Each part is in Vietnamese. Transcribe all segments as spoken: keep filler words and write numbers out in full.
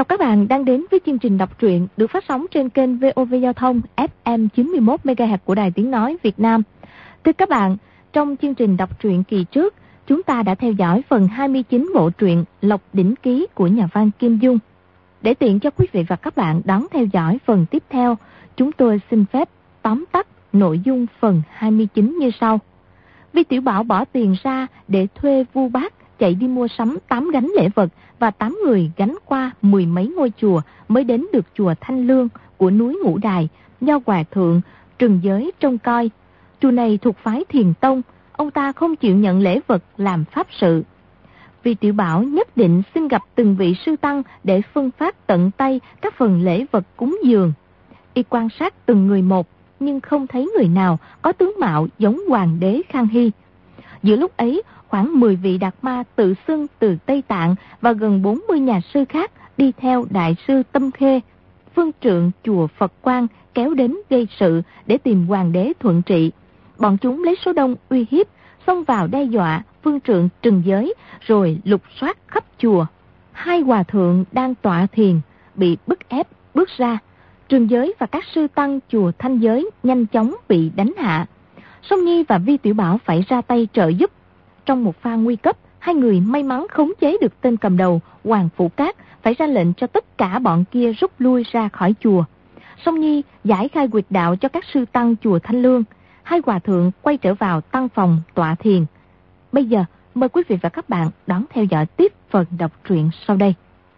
chào các bạn đang đến với chương trình đọc truyện được phát sóng trên kênh vê o vê Giao thông ép em chín mươi mốt mê ga héc của Đài Tiếng Nói Việt Nam. Thưa các bạn, trong chương trình đọc truyện kỳ trước, chúng ta đã theo dõi phần hai mươi chín bộ truyện Lộc Đỉnh Ký của nhà văn Kim Dung. Để tiện cho quý vị và các bạn đón theo dõi phần tiếp theo, chúng tôi xin phép tóm tắt nội dung phần hai mươi chín như sau. Vi Tiểu Bảo bỏ tiền ra để thuê Vu Bác chạy đi mua sắm tám gánh lễ vật và tám người gánh qua mười mấy ngôi chùa mới đến được chùa Thanh Lương của núi Ngũ Đài do Hòa Thượng Trừng Giới trông coi. Chùa này thuộc phái Thiền Tông, ông ta không chịu nhận lễ vật làm pháp sự. Vi Tiểu Bảo nhất định xin gặp từng vị sư tăng để phân phát tận tay các phần lễ vật cúng dường. Y quan sát từng người một, nhưng không thấy người nào có tướng mạo giống Hoàng đế Khang Hy. Giữa lúc ấy, khoảng mười vị đạt ma tự xưng từ Tây Tạng và gần bốn mươi nhà sư khác đi theo đại sư Tâm Khê, phương trượng chùa Phật Quang kéo đến gây sự để tìm Hoàng đế thuận trị. Bọn chúng lấy số đông uy hiếp, xông vào đe dọa phương trượng Trừng Giới rồi lục soát khắp chùa. Hai hòa thượng đang tọa thiền bị bức ép bước ra. Trừng Giới và các sư tăng chùa Thanh Giới nhanh chóng bị đánh hạ. Song Nhi và Vi Tiểu Bảo phải ra tay trợ giúp. Trong một pha nguy cấp, hai người may mắn khống chế được tên cầm đầu Hoàng Phủ Cát, phải ra lệnh cho tất cả bọn kia rút lui ra khỏi chùa. Song Nhi giải khai quyệt đạo cho các sư tăng chùa Thanh Lương. Hai hòa thượng quay trở vào tăng phòng tọa thiền. Bây giờ mời quý vị và các bạn đón theo dõi tiếp phần đọc truyện sau đây.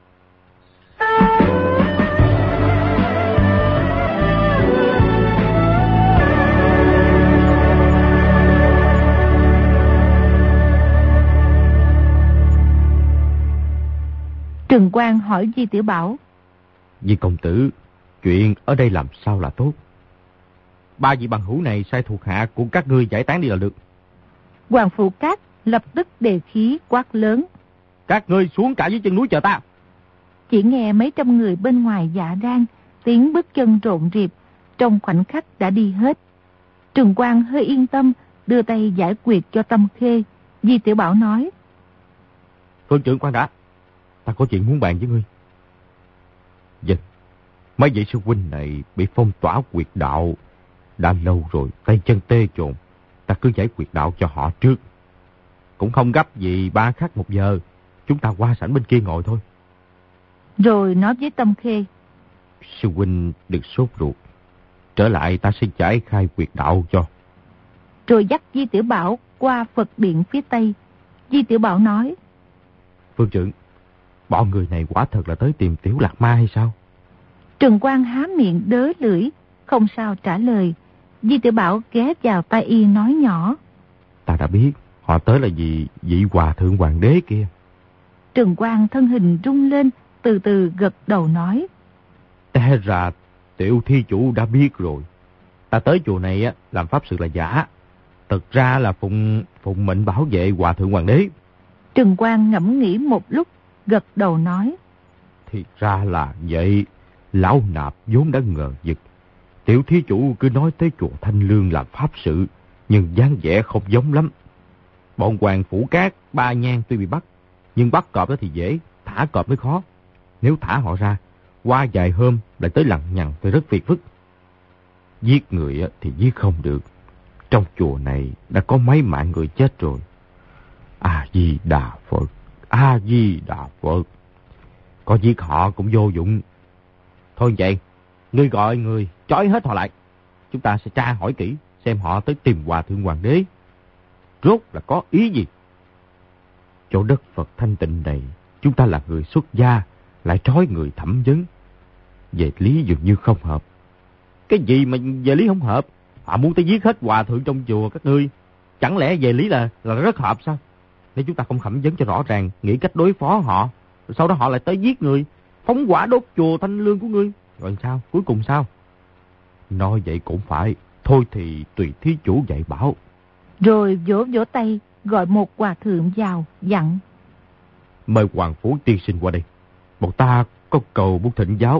Trừng Quang hỏi Vi Tiểu Bảo: Vì công tử, chuyện ở đây làm sao là tốt? Ba vị bằng hữu này sai thuộc hạ của các ngươi giải tán đi là được. Hoàng Phủ Cát lập tức đề khí quát lớn: Các ngươi xuống cả dưới chân núi chờ ta. Chỉ nghe mấy trăm người bên ngoài dạ rang, tiếng bước chân rộn rịp, trong khoảnh khắc đã đi hết. Trừng Quang hơi yên tâm, đưa tay giải quyết cho Tâm Khê. Vi Tiểu Bảo nói: Phương trưởng quan đã, ta có chuyện muốn bàn với ngươi. Vâng, mấy vị sư huynh này bị phong tỏa quyệt đạo đã lâu rồi, tay chân tê chồn. Ta cứ giải quyệt đạo cho họ trước. Cũng không gấp gì ba khắc một giờ, chúng ta qua sảnh bên kia ngồi thôi. Rồi nói với Tâm Khê: Sư huynh đừng sốt ruột, trở lại ta sẽ giải khai quyệt đạo cho. Rồi dắt Vi Tiểu Bảo qua Phật điện phía tây. Vi Tiểu Bảo nói: Phương trưởng, bọn người này quả thật là tới tìm Tiểu Lạc Ma hay sao? Trừng Quang há miệng đớ lưỡi, không sao trả lời. Vi Tiểu Bảo ghé vào tai y nói nhỏ: Ta đã biết, họ tới là vì vị hòa thượng hoàng đế kia. Trừng Quang thân hình rung lên, từ từ gật đầu nói: Té ra tiểu thi chủ đã biết rồi. Ta tới chùa này á làm pháp sự là giả, thực ra là phụng phụng mệnh bảo vệ hòa thượng hoàng đế. Trừng Quang ngẫm nghĩ một lúc, gật đầu nói: Thì ra là vậy. Lão nạp vốn đã ngờ vực. Tiểu thí chủ cứ nói tới chùa Thanh Lương làm pháp sự, nhưng dáng vẻ không giống lắm. Bọn Hoàng Phủ Cát, Ba Nhan tuy bị bắt, nhưng bắt cọp đó thì dễ, thả cọp mới khó. Nếu thả họ ra, qua vài hôm lại tới lằng nhằng thì rất phiền phức. Giết người thì giết không được. Trong chùa này đã có mấy mạng người chết rồi. A-di-đà Phật, A-di-đà Phật. Có giết họ cũng vô dụng. Thôi vậy, ngươi gọi người trói hết họ lại. Chúng ta sẽ tra hỏi kỹ xem họ tới tìm hòa thượng hoàng đế rốt là có ý gì. Chỗ đất Phật thanh tịnh này, chúng ta là người xuất gia, lại trói người thẩm vấn. Về lý dường như không hợp. Cái gì mà về lý không hợp? Họ muốn tới giết hết hòa thượng trong chùa các ngươi. Chẳng lẽ về lý là là rất hợp sao? Nếu chúng ta không thẩm vấn cho rõ ràng, nghĩ cách đối phó họ, rồi sau đó họ lại tới giết người, phóng hỏa đốt chùa Thanh Lương của ngươi, rồi sao? Cuối cùng sao? Nói vậy cũng phải. Thôi thì tùy thí chủ dạy bảo. Rồi vỗ vỗ tay, gọi một hòa thượng vào, dặn: Mời Hoàng Phủ tiên sinh qua đây. Bọn ta có cầu muốn thỉnh giáo.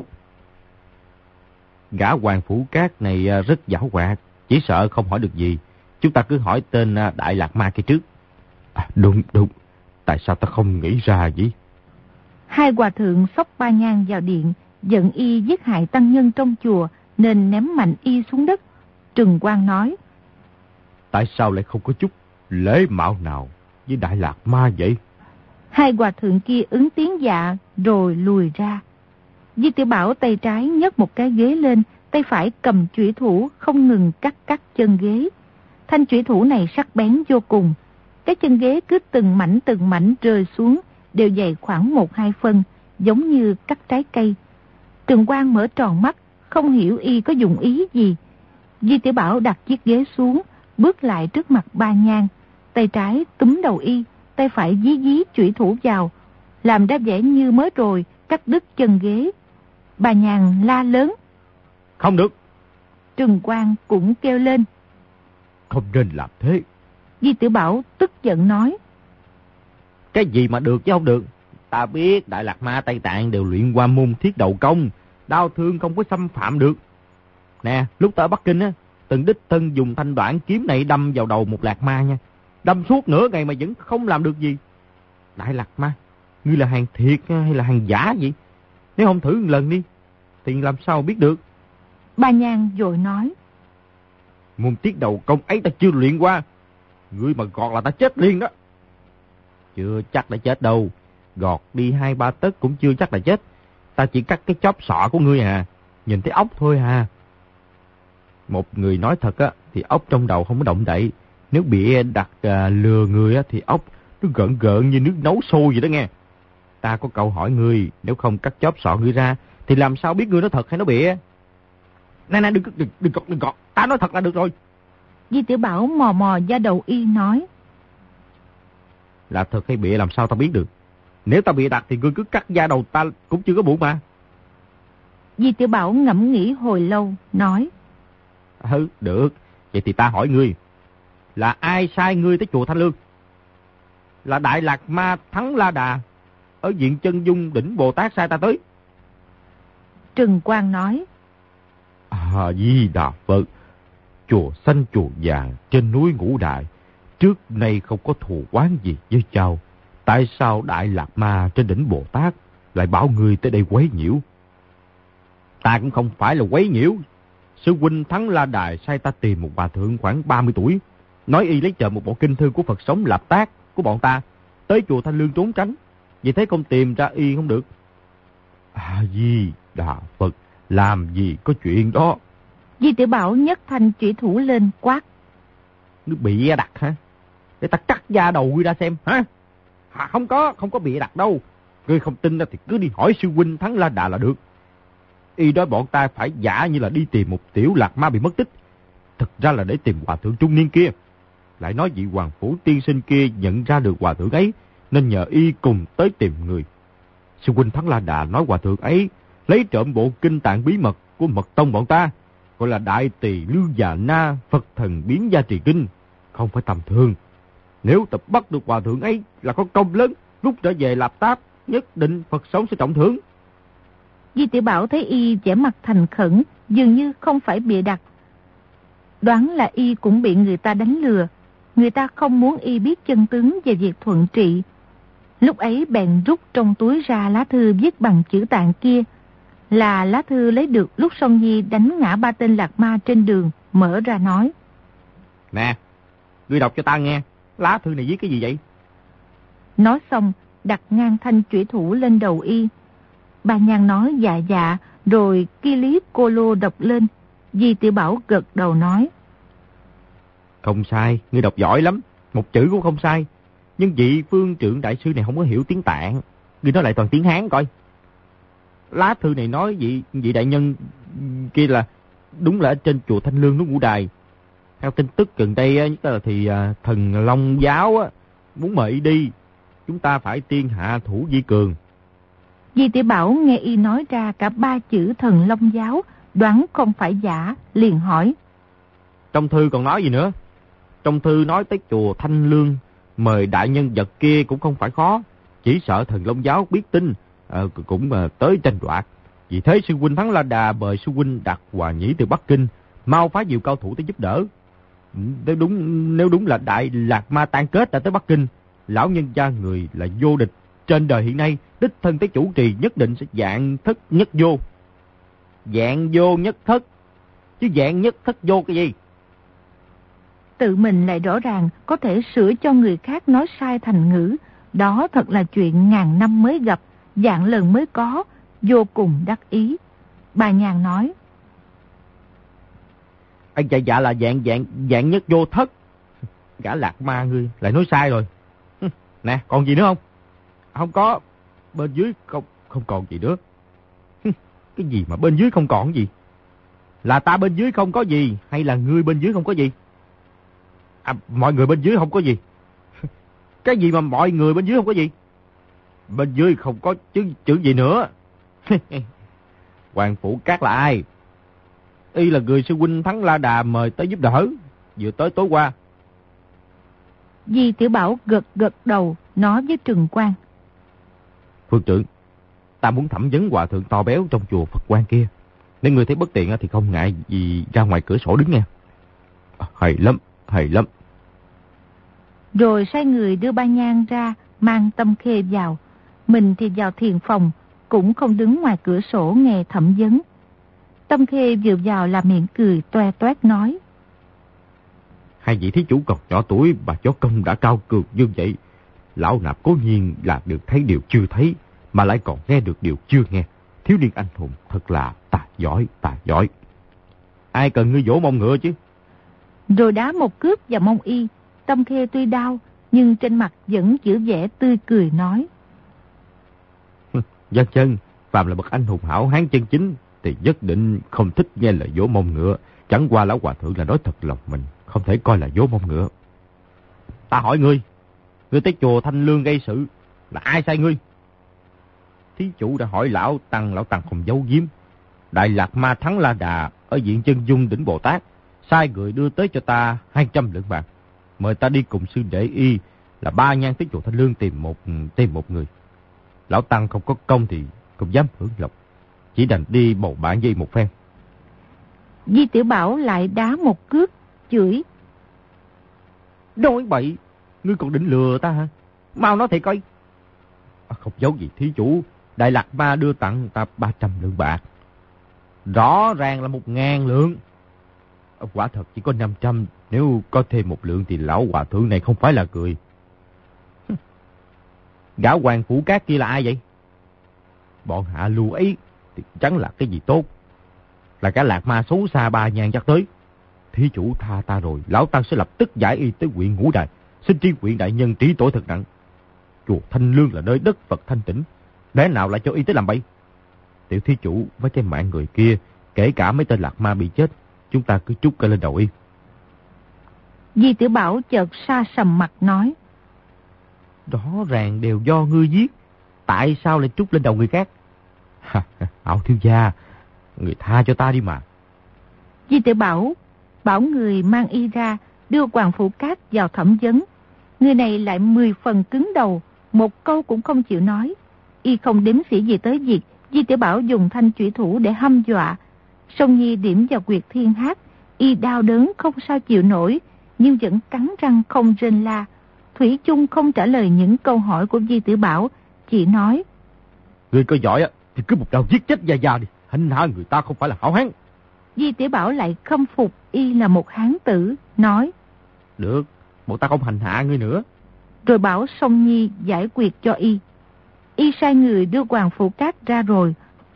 Gã Hoàng Phủ Cát này rất giảo hoạt, chỉ sợ không hỏi được gì. Chúng ta cứ hỏi tên Đại Lạc Ma kia trước. À, đúng, đúng. Tại sao ta không nghĩ ra vậy? Hai hòa thượng xốc Ba Nhang vào điện, giận y giết hại tăng nhân trong chùa nên ném mạnh y xuống đất. Trừng Quang nói: Tại sao lại không có chút lễ mạo nào với Đại Lạc Ma vậy? Hai hòa thượng kia ứng tiếng dạ rồi lùi ra. Di Tiểu Bảo tay trái nhấc một cái ghế lên, tay phải cầm chủy thủ không ngừng cắt cắt chân ghế. Thanh chủy thủ này sắc bén vô cùng. Cái chân ghế cứ từng mảnh từng mảnh rơi xuống, đều dày khoảng một hai phân, giống như cắt trái cây. Trừng Quang mở tròn mắt, không hiểu y có dụng ý gì. Di Tiểu Bảo đặt chiếc ghế xuống, bước lại trước mặt Ba Nhang, tay trái túm đầu y, tay phải dí dí chủy thủ vào, làm ra vẻ như mới rồi cắt đứt chân ghế. Ba Nhang la lớn: Không được! Trừng Quang cũng kêu lên: Không nên làm thế! Di Tiểu Bảo tức giận nói: Cái gì mà được chứ không được? Ta biết Đại Lạc Ma Tây Tạng đều luyện qua môn thiết đầu công, đao thương không có xâm phạm được. Nè, lúc ta ở Bắc Kinh á, từng đích thân dùng thanh đoạn kiếm này đâm vào đầu một Lạc Ma nha. Đâm suốt nửa ngày mà vẫn không làm được gì. Đại Lạc Ma, ngươi là hàng thiệt hay là hàng giả vậy? Nếu không thử một lần đi, thì làm sao biết được? Ba Nhang vội nói: Môn tiết đầu công ấy ta chưa luyện qua. Ngươi mà gọt là ta chết liền đó. Chưa chắc đã chết đâu. Gọt đi hai ba tấc cũng chưa chắc là chết. Ta chỉ cắt cái chóp sọ của ngươi à. Nhìn thấy ốc thôi à. Một người nói thật á, thì ốc trong đầu không có động đậy. Nếu bị đặt à, lừa người á, thì ốc nó gợn gợn như nước nấu sôi vậy đó nghe. Ta có câu hỏi ngươi, nếu không cắt chóp sọ ngươi ra, thì làm sao biết ngươi nói thật hay nói bịa? Nè nè, đừng, đừng, đừng gọt, đừng gọt. Ta nói thật là được rồi. Di Tiểu Bảo mò mò da đầu y nói: Là thật hay bịa làm sao ta biết được? Nếu ta bịa đặt thì ngươi cứ cắt da đầu ta cũng chưa có buồn mà. Di Tiểu Bảo ngẫm nghĩ hồi lâu, nói: Ừ, được. Vậy thì ta hỏi ngươi, là ai sai ngươi tới chùa Thanh Lương? Là Đại Lạc Ma Thắng La Đà ở viện Chân Dung đỉnh Bồ Tát sai ta tới. Trừng Quang nói: À Di Đà Phật, chùa xanh chùa vàng trên núi Ngũ Đại trước nay không có thù oán gì với cháu. Tại sao Đại Lạc Ma trên đỉnh Bồ Tát lại bảo ngươi tới đây quấy nhiễu? Ta cũng không phải là quấy nhiễu. Sư huynh Thắng La Đà sai ta tìm một bà thượng khoảng ba mươi tuổi, nói y lấy chờ một bộ kinh thư của Phật sống Lạp Tác của bọn ta tới chùa Thanh Lương trốn tránh. Vì thế không tìm ra y không được. À Di Đà Phật, làm gì có chuyện đó. Di Tiểu Bảo nhấc thanh chủy thủ lên quát: Ngươi bị đặt hả? Để ta cắt da đầu ngươi ra xem hả? À, không có, không có bị đặt đâu. Ngươi không tin thì cứ đi hỏi sư huynh Thắng La Đà là được. Y nói bọn ta phải giả như là đi tìm một tiểu Lạc Ma bị mất tích. Thực ra là để tìm hòa thượng trung niên kia. Lại nói vị hoàng phủ tiên sinh kia nhận ra được hòa thượng ấy, nên nhờ y cùng tới tìm người. Sư huynh Thắng La Đà nói hòa thượng ấy lấy trộm bộ kinh tạng bí mật của mật tông bọn ta, gọi là Đại Tỳ Lương Già Na Phật Thần Biến Gia Trì Kinh, không phải tầm thường. Nếu tập bắt được hòa thượng ấy là có công lớn, lúc trở về Lạp Tác nhất định Phật sống sẽ trọng thưởng. Di Tiểu Bảo thấy y vẻ mặt thành khẩn, dường như không phải bịa đặt. Đoán là y cũng bị người ta đánh lừa. Người ta không muốn y biết chân tướng về việc thuận trị. Lúc ấy bèn rút trong túi ra lá thư viết bằng chữ Tạng kia, là lá thư lấy được lúc Song Nhi đánh ngã ba tên Lạc Ma trên đường, mở ra nói: Nè, ngươi đọc cho ta nghe, lá thư này viết cái gì vậy? Nói xong, đặt ngang thanh chủy thủ lên đầu y. Ba Nhang nói dạ dạ, rồi Ki Lý Cô Lô đọc lên. Di Tiểu Bảo gật đầu nói: Không sai, ngươi đọc giỏi lắm, một chữ cũng không sai. Nhưng vị phương trượng đại sư này không có hiểu tiếng Tạng, ngươi nói lại toàn tiếng Hán coi. Lá thư này nói vị, vị đại nhân kia là đúng là ở trên chùa Thanh Lương núi Ngũ Đài. Theo tin tức gần đây nhất là thì thần Long giáo á, muốn mời đi, chúng ta phải tiên hạ thủ vi cường. Di Tiểu Bảo nghe y nói ra cả ba chữ thần Long giáo, đoán không phải giả, liền hỏi: Trong thư còn nói gì nữa? Trong thư nói tới chùa Thanh Lương mời đại nhân vật kia cũng không phải khó, chỉ sợ thần Long giáo biết tin à, cũng à, tới tranh đoạt. Vì thế sư huynh Thắng La Đà mời sư huynh Đạt Hòa Nhĩ từ Bắc Kinh mau phái nhiều cao thủ tới giúp đỡ. Nếu đúng nếu đúng là Đại Lạc Ma tan kết đã tới Bắc Kinh, lão nhân gia người là vô địch, trên đời hiện nay, đích thân tới chủ trì nhất định sẽ dạng thất nhất vô. Dạng vô nhất thất, chứ dạng nhất thất vô cái gì? Tự mình lại rõ ràng có thể sửa cho người khác nói sai thành ngữ. Đó thật là chuyện ngàn năm mới gặp, dạng lần mới có, vô cùng đắc ý. Bà nhàn nói. Anh dạ dạ là dạng dạng dạng nhất vô thất. Gã lạc ma ngươi lại nói sai rồi. Nè, còn gì nữa không? Không có. Bên dưới không không còn gì nữa. Cái gì mà bên dưới không còn gì? Là ta bên dưới không có gì, hay là ngươi bên dưới không có gì? À, mọi người bên dưới không có gì. Cái gì mà mọi người bên dưới không có gì? Bên dưới không có chữ, chữ gì nữa. Hoàng Phủ Cát là ai? Y là người sư huynh Thắng La Đà mời tới giúp đỡ, vừa tới tối qua. Di Tiểu Bảo gật gật đầu, nói với Trừng Quang. Phương trưởng, ta muốn thẩm vấn hòa thượng to béo trong chùa Phật Quang kia. Nếu người thấy bất tiện thì không ngại gì ra ngoài cửa sổ đứng nghe. À, hay lắm, hay lắm. Rồi sai người đưa Ba Nhan ra, mang Tâm Khê vào. Mình thì vào thiền phòng, cũng không đứng ngoài cửa sổ nghe thẩm vấn. Tâm Khê vừa vào là miệng cười toe toét nói. Hai vị thí chủ còn nhỏ tuổi mà chó công đã cao cường như vậy. Lão nạp cố nhiên là được thấy điều chưa thấy, mà lại còn nghe được điều chưa nghe. Thiếu niên anh hùng thật là tài giỏi, tài giỏi. Ai cần ngươi vỗ mông ngựa chứ? Rồi đá một cước vào mông y. Tâm Khê tuy đau, nhưng trên mặt vẫn giữ vẻ tươi cười nói. Dân chân, phàm là bậc anh hùng hảo hán chân chính, thì nhất định không thích nghe lời vỗ mông ngựa. Chẳng qua lão hòa thượng là nói thật lòng mình, không thể coi là vỗ mông ngựa. Ta hỏi ngươi, ngươi tới chùa Thanh Lương gây sự, là ai sai ngươi? Thí chủ đã hỏi lão tăng, lão tăng không giấu giếm. Đại Lạc Ma Thắng La Đà ở viện Chân Dung đỉnh Bồ Tát, sai người đưa tới cho ta hai trăm lượng bạc, mời ta đi cùng sư đệ y là Ba Nhan tới chùa Thanh Lương tìm một tìm một người. Lão tăng không có công thì không dám hưởng lộc, chỉ đành đi bầu bạn với một phen. Di Tiểu Bảo lại đá một cước, chửi. Nói bậy, ngươi còn định lừa ta hả? Mau nói thiệt coi. À, không giấu gì thí chủ, Đại Lạc Ma đưa tặng ta ba trăm lượng bạc. Rõ ràng là một ngàn lượng. À, quả thật chỉ có năm trăm, nếu có thêm một lượng thì lão hòa thượng này không phải là cười. Gã Hoàng Phủ Cát kia là ai vậy? Bọn hạ lưu ấy thì chẳng là cái gì tốt. Là cả Lạc Ma xấu xa Ba Nhan chắc tới. Thí chủ tha ta rồi, lão tăng sẽ lập tức giải y tới huyện Ngũ Đài, xin tri huyện đại nhân trí tội thật nặng. Chùa Thanh Lương là nơi đất Phật thanh tĩnh, lẽ nào lại cho y tới làm bậy? Tiểu thí chủ với cái mạng người kia, kể cả mấy tên Lạc Ma bị chết, chúng ta cứ trút cái lên đầu y. Di Tiểu Bảo chợt sa sầm mặt nói. Rõ ràng đều do ngươi giết, tại sao lại trút lên đầu người khác? Ảo thiếu gia, người tha cho ta đi mà. Di Tiểu Bảo bảo người mang y ra, đưa Hoàng Phủ Cát vào thẩm vấn. Người này lại mười phần cứng đầu, một câu cũng không chịu nói. Y không đếm xỉa gì tới việc Di Tiểu Bảo dùng thanh chủy thủ để hăm dọa. Song Nhi điểm vào quyệt thiên hát, y đau đớn không sao chịu nổi, nhưng vẫn cắn răng không rên la. Thủy chung không trả lời những câu hỏi của Di Tiểu Bảo, chỉ nói. Người có giỏi á thì cứ một đầu giết chết già già đi, hành hạ người ta không phải là hảo hán. Di Tiểu Bảo lại khâm phục y là một hán tử, nói. Được, bộ ta không hành hạ ngươi nữa. Rồi bảo Song Nhi giải quyết cho y. Y sai người đưa Hoàng Phủ Cát ra rồi.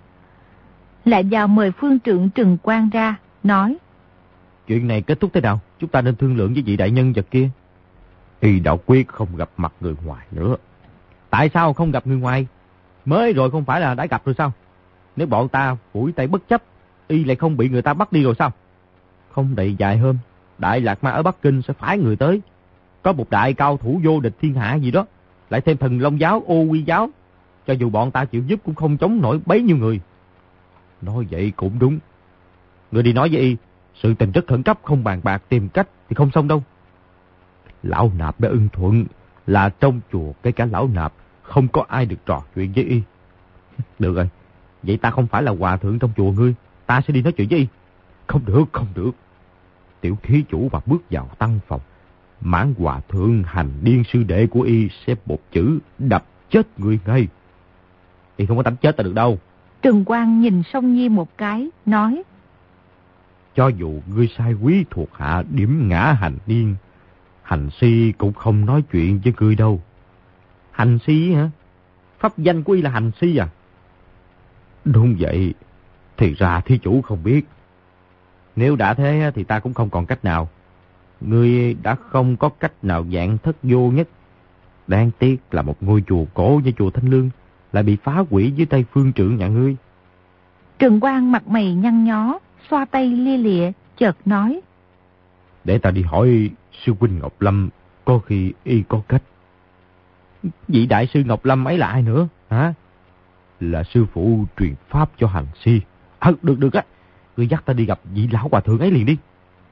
Lại vào mời phương trượng Trừng Quang ra, nói. Chuyện này kết thúc thế nào? Chúng ta nên thương lượng với vị đại nhân vật kia. Y đạo quyết không gặp mặt người ngoài nữa. Tại sao không gặp người ngoài? Mới rồi không phải là đã gặp rồi sao? Nếu bọn ta phủi tay bất chấp, y lại không bị người ta bắt đi rồi sao? Không đầy vài hôm, Đại Lạc Ma ở Bắc Kinh sẽ phái người tới. Có một đại cao thủ vô địch thiên hạ gì đó, lại thêm Thần Long giáo, Ô Quy giáo. Cho dù bọn ta chịu giúp cũng không chống nổi bấy nhiêu người. Nói vậy cũng đúng. Người đi nói với y, sự tình rất khẩn cấp, không bàn bạc tìm cách thì không xong đâu. Lão Nạp đã ưng thuận là trong chùa kể cả lão Nạp không có ai được trò chuyện với y. Được rồi, vậy ta không phải là hòa thượng trong chùa ngươi, ta sẽ đi nói chuyện với y. Không được, không được. Tiểu thí chủ mà bước vào tăng phòng, Mãn hòa thượng hành điên sư đệ của y sẽ một chữ đập chết người ngay. Y không có đánh chết ta được đâu. Trừng Quang nhìn Song Nhi một cái, nói: Cho dù ngươi sai quý thuộc hạ điểm ngã hành niên, hành si cũng không nói chuyện với ngươi đâu. Hành si hả? Pháp danh của y là hành si à? Đúng vậy. Thì ra thí chủ không biết. Nếu đã thế thì ta cũng không còn cách nào. Ngươi đã không có cách nào dạng thất vô nhất. Đáng tiếc là một ngôi chùa cổ như chùa Thanh Lương lại bị phá hủy dưới tay phương trưởng nhà ngươi. Trừng Quang mặt mày nhăn nhó, xoa tay lia lịa, chợt nói: Để ta đi hỏi sư huynh Ngọc Lâm, có khi y có cách. Vị đại sư Ngọc Lâm ấy là ai nữa, hả? Là sư phụ truyền pháp cho hành si. À, được được á, ngươi dắt ta đi gặp vị lão hòa thượng ấy liền đi.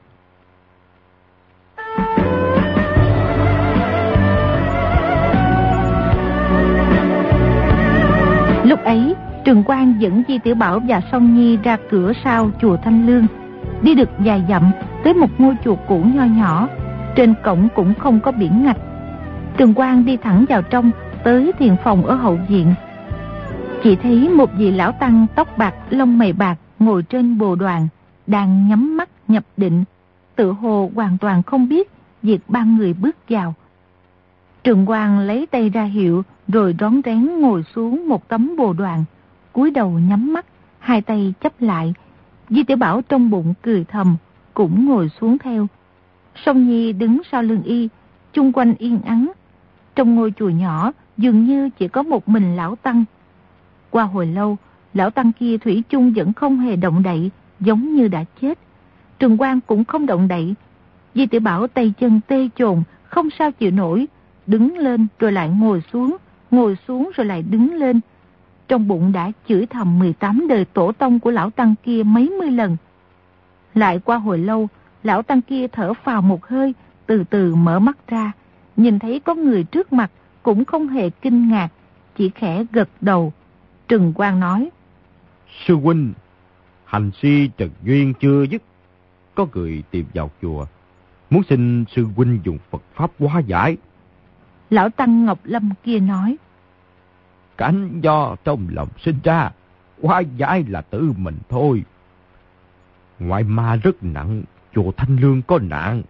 Lúc ấy, Trừng Quang dẫn Di Tiểu Bảo và Song Nhi ra cửa sau chùa Thanh Lương. Đi được vài dặm tới một ngôi chùa cũ nho nhỏ, trên cổng cũng không có biển ngạch. Trừng Quang đi thẳng vào trong, tới thiền phòng ở hậu viện. Chỉ thấy một vị lão tăng tóc bạc lông mày bạc ngồi trên bồ đoàn, đang nhắm mắt nhập định, tự hồ hoàn toàn không biết việc ba người bước vào. Trừng Quang lấy tay ra hiệu, rồi rón rén ngồi xuống một tấm bồ đoàn, cúi đầu nhắm mắt, hai tay chắp lại. Di Tiểu Bảo trong bụng cười thầm, cũng ngồi xuống theo. Song Nhi đứng sau lưng y, chung quanh yên ắng. Trong ngôi chùa nhỏ dường như chỉ có một mình lão tăng. Qua hồi lâu, lão tăng kia thủy chung vẫn không hề động đậy, giống như đã chết. Trừng Quang cũng không động đậy. Di Tiểu Bảo tay chân tê chồn, không sao chịu nổi, đứng lên rồi lại ngồi xuống, ngồi xuống rồi lại đứng lên. Trong bụng đã chửi thầm mười tám đời tổ tông của lão tăng kia mấy mươi lần. Lại qua hồi lâu, lão tăng kia thở phào một hơi, từ từ mở mắt ra, nhìn thấy có người trước mặt, cũng không hề kinh ngạc, chỉ khẽ gật đầu. Trừng Quang nói: Sư huynh, hành si trần duyên chưa dứt, có người tìm vào chùa, muốn xin sư huynh dùng Phật pháp hóa giải. Lão tăng Ngọc Lâm kia nói: Cảnh do trong lòng sinh ra, hóa giải là tự mình thôi. Ngoại ma rất nặng, chùa Thanh Lương có nạn.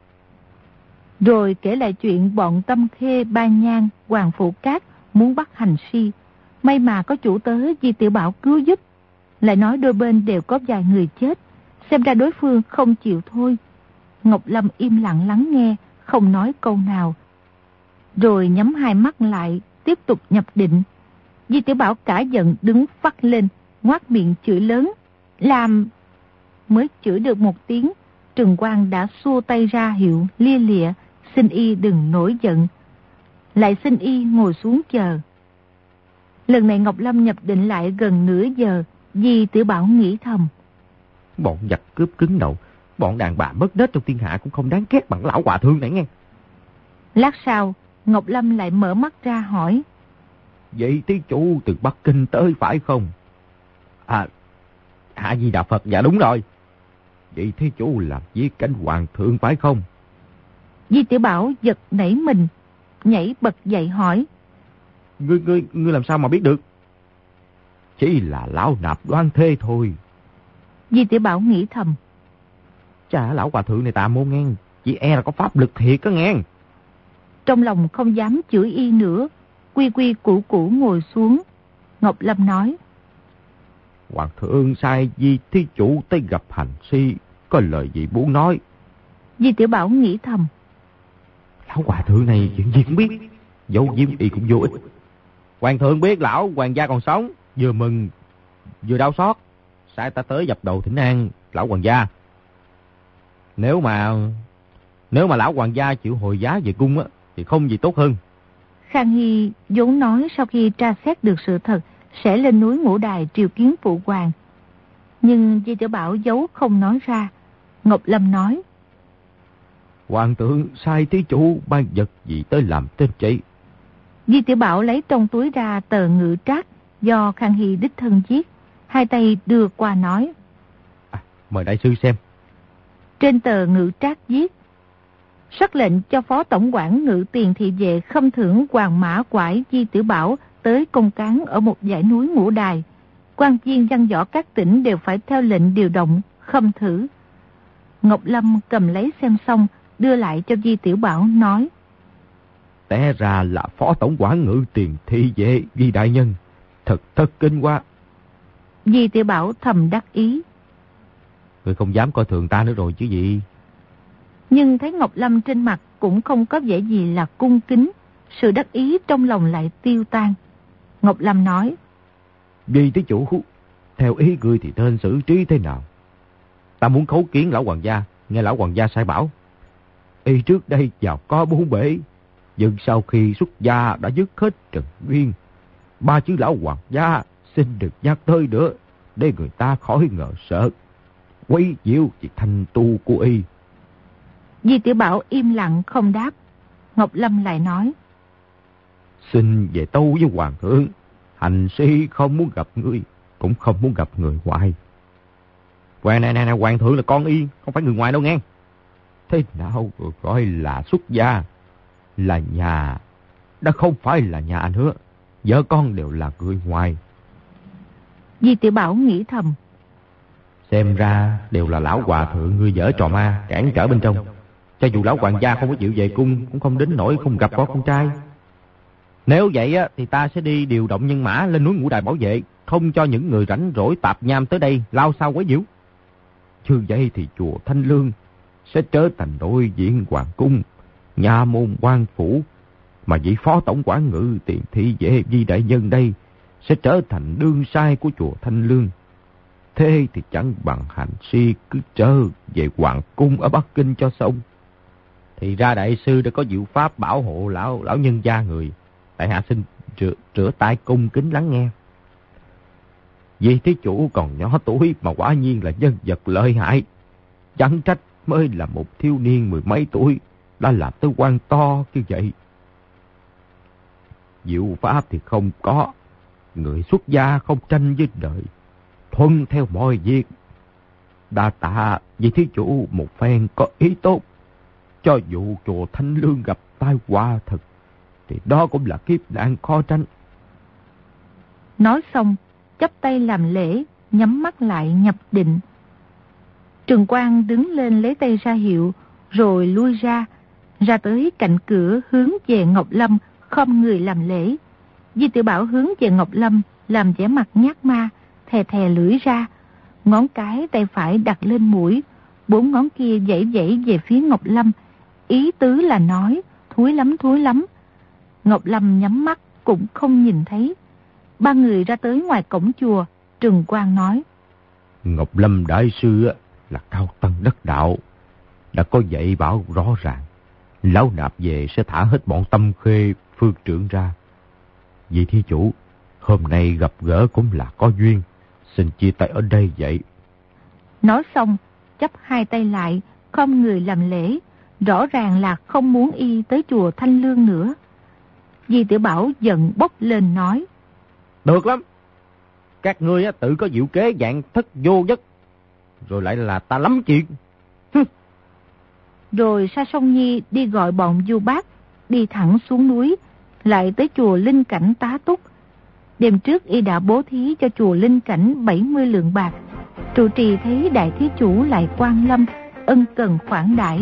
Rồi kể lại chuyện bọn Tâm Khê, Ba Nhan, Hoàng Phụ Cát muốn bắt hành si. May mà có chủ tớ Di Tiểu Bảo cứu giúp. Lại nói đôi bên đều có vài người chết, xem ra đối phương không chịu thôi. Ngọc Lâm im lặng lắng nghe, không nói câu nào. Rồi nhắm hai mắt lại, tiếp tục nhập định. Di Tiểu Bảo cả giận đứng phắt lên, ngoác miệng chửi lớn, làm... Mới chửi được một tiếng, Trừng Quang đã xua tay ra hiệu lia lịa, xin y đừng nổi giận. Lại xin y ngồi xuống chờ. Lần này Ngọc Lâm nhập định lại gần nửa giờ, Di Tiểu Bảo nghĩ thầm: Bọn giặc cướp cứng đầu, bọn đàn bà mất nết trong thiên hạ cũng không đáng ghét bằng lão hòa thượng này nghe. Lát sau, Ngọc Lâm lại mở mắt ra hỏi: Vậy thí chủ từ Bắc Kinh tới phải không? À, Hạ Di Đà Phật, dạ đúng rồi. Vậy thí chủ làm việc cánh hoàng thượng phải không? Di Tiểu Bảo giật nảy mình, nhảy bật dậy hỏi: Ngươi, ngươi, ngươi làm sao mà biết được? Chỉ là lão nạp đoan thê thôi. Di Tiểu Bảo nghĩ thầm: Chà, lão hòa thượng này tà môn ngang, chỉ e là có pháp lực thiệt đó ngang. Trong lòng không dám chửi y nữa, quy quy củ củ ngồi xuống. Ngọc Lâm nói: Hoàng thượng sai Di thí chủ tới gặp hành si, có lời gì muốn nói? Di Tiểu Bảo nghĩ thầm: Lão hòa thượng này chuyện gì cũng biết, giấu giếm y cũng vô ích. Hoàng thượng biết lão hoàng gia còn sống, vừa mừng vừa đau xót, sai ta tới dập đầu thỉnh an lão hoàng gia. Nếu mà nếu mà lão hoàng gia chịu hồi giá về cung á, thì không gì tốt hơn. Khang Hy vốn nói sau khi tra xét được sự thật sẽ lên núi Ngũ Đài triều kiến phụ hoàng, nhưng Di Tiểu Bảo giấu không nói ra. Ngọc Lâm nói: Hoàng thượng sai thí chủ ban vật gì tới làm tên chạy. Di Tiểu Bảo lấy trong túi ra tờ ngự trác do Khang Hy đích thân viết, hai tay đưa qua nói: À, mời đại sư xem. Trên tờ ngự trác viết: sắc lệnh cho phó tổng quản ngự tiền thị vệ khâm thưởng Hoàng Mã Quải Di Tiểu Bảo tới công cán ở một dãy núi Ngũ Đài. Quan viên văn võ các tỉnh đều phải theo lệnh điều động, khâm thử. Ngọc Lâm cầm lấy xem xong, đưa lại cho Di Tiểu Bảo nói: Té ra là phó tổng quản ngự tiền thị vệ Di đại nhân, thật thất kinh quá. Di Tiểu Bảo thầm đắc ý. Người không dám coi thường ta nữa rồi chứ gì. Nhưng thấy Ngọc Lâm trên mặt cũng không có vẻ gì là cung kính, sự đắc ý trong lòng lại tiêu tan. Ngọc Lâm nói: Di thí chủ, theo ý ngươi thì nên xử trí thế nào? Ta muốn khấu kiến lão hoàng gia, nghe lão hoàng gia sai bảo. Y trước đây vào có bốn bể, nhưng sau khi xuất gia đã dứt hết trần duyên. Ba chữ lão hoàng gia xin được nhắc tới nữa, để người ta khỏi ngờ sợ, quấy nhiễu việc thanh tu của y. Di Tiểu Bảo im lặng không đáp. Ngọc Lâm lại nói: Xin về tâu với hoàng thượng, hành si không muốn gặp ngươi, cũng không muốn gặp người ngoài. Hoàng này, này, này, hoàng thượng là con y, không phải người ngoài đâu nghe. Thế nào gọi là xuất gia? Là nhà, đã không phải là nhà nữa. Vợ con đều là người ngoài. Di Tiểu Bảo nghĩ thầm: Xem ra đều là lão hòa thượng ngươi dở trò ma, cản trở bên trong. Cho dù lão hoàng gia không có chịu về cung, cũng không đến nỗi không gặp có con trai. Nếu vậy á, thì ta sẽ đi điều động nhân mã lên núi Ngũ Đài bảo vệ, không cho những người rảnh rỗi tạp nham tới đây lao sao quấy nhiễu. Như vậy thì chùa Thanh Lương sẽ trở thành đối diện hoàng cung, nhà môn quan phủ, mà vị phó tổng quản ngự tiền thị vệ Di đại nhân đây sẽ trở thành đương sai của chùa Thanh Lương. Thế thì chẳng bằng hành si cứ trở về hoàng cung ở Bắc Kinh cho xong. Thì ra đại sư đã có diệu pháp bảo hộ lão lão nhân gia người. Tại hạ xin rửa, rửa tay cung kính lắng nghe. Vì thí chủ còn nhỏ tuổi mà quả nhiên là nhân vật lợi hại. Chẳng trách mới là một thiếu niên mười mấy tuổi đã làm tới quan to như vậy. Diệu pháp thì không có. Người xuất gia không tranh với đời, thuận theo mọi việc. Đa tạ vì thí chủ một phen có ý tốt. Cho dù chùa Thanh Lương gặp tai họa thật, thì đó cũng là kiếp nạn khó tránh. Nói xong, chắp tay làm lễ, nhắm mắt lại nhập định. Trường Quang đứng lên lấy tay ra hiệu, rồi lui ra, ra tới cạnh cửa hướng về Ngọc Lâm, khom người làm lễ. Di Tiểu Bảo hướng về Ngọc Lâm, làm vẻ mặt nhát ma, thè thè lưỡi ra, ngón cái tay phải đặt lên mũi, bốn ngón kia giãy giãy về phía Ngọc Lâm, ý tứ là nói: thúi lắm thúi lắm. Ngọc Lâm nhắm mắt cũng không nhìn thấy. Ba người ra tới ngoài cổng chùa. Trừng Quang nói: Ngọc Lâm đại sư là cao tăng đắc đạo, đã có dạy bảo rõ ràng, lão nạp về sẽ thả hết bọn Tâm Khê phương trưởng ra. Vì thí chủ, hôm nay gặp gỡ cũng là có duyên, xin chia tay ở đây vậy. Nói xong, chắp hai tay lại, khom người làm lễ, rõ ràng là không muốn y tới chùa Thanh Lương nữa. Di Tiểu Bảo giận bốc lên nói: Được lắm, các ngươi á, tự có diệu kế dạng thất vô giấc, rồi lại là ta lắm chuyện. Rồi Sa Song Nhi đi gọi bọn du bác, đi thẳng xuống núi, lại tới chùa Linh Cảnh tá túc. Đêm trước y đã bố thí cho chùa Linh Cảnh bảy mươi lượng bạc. Trụ trì thấy đại thí chủ lại quan lâm, ân cần khoản đãi.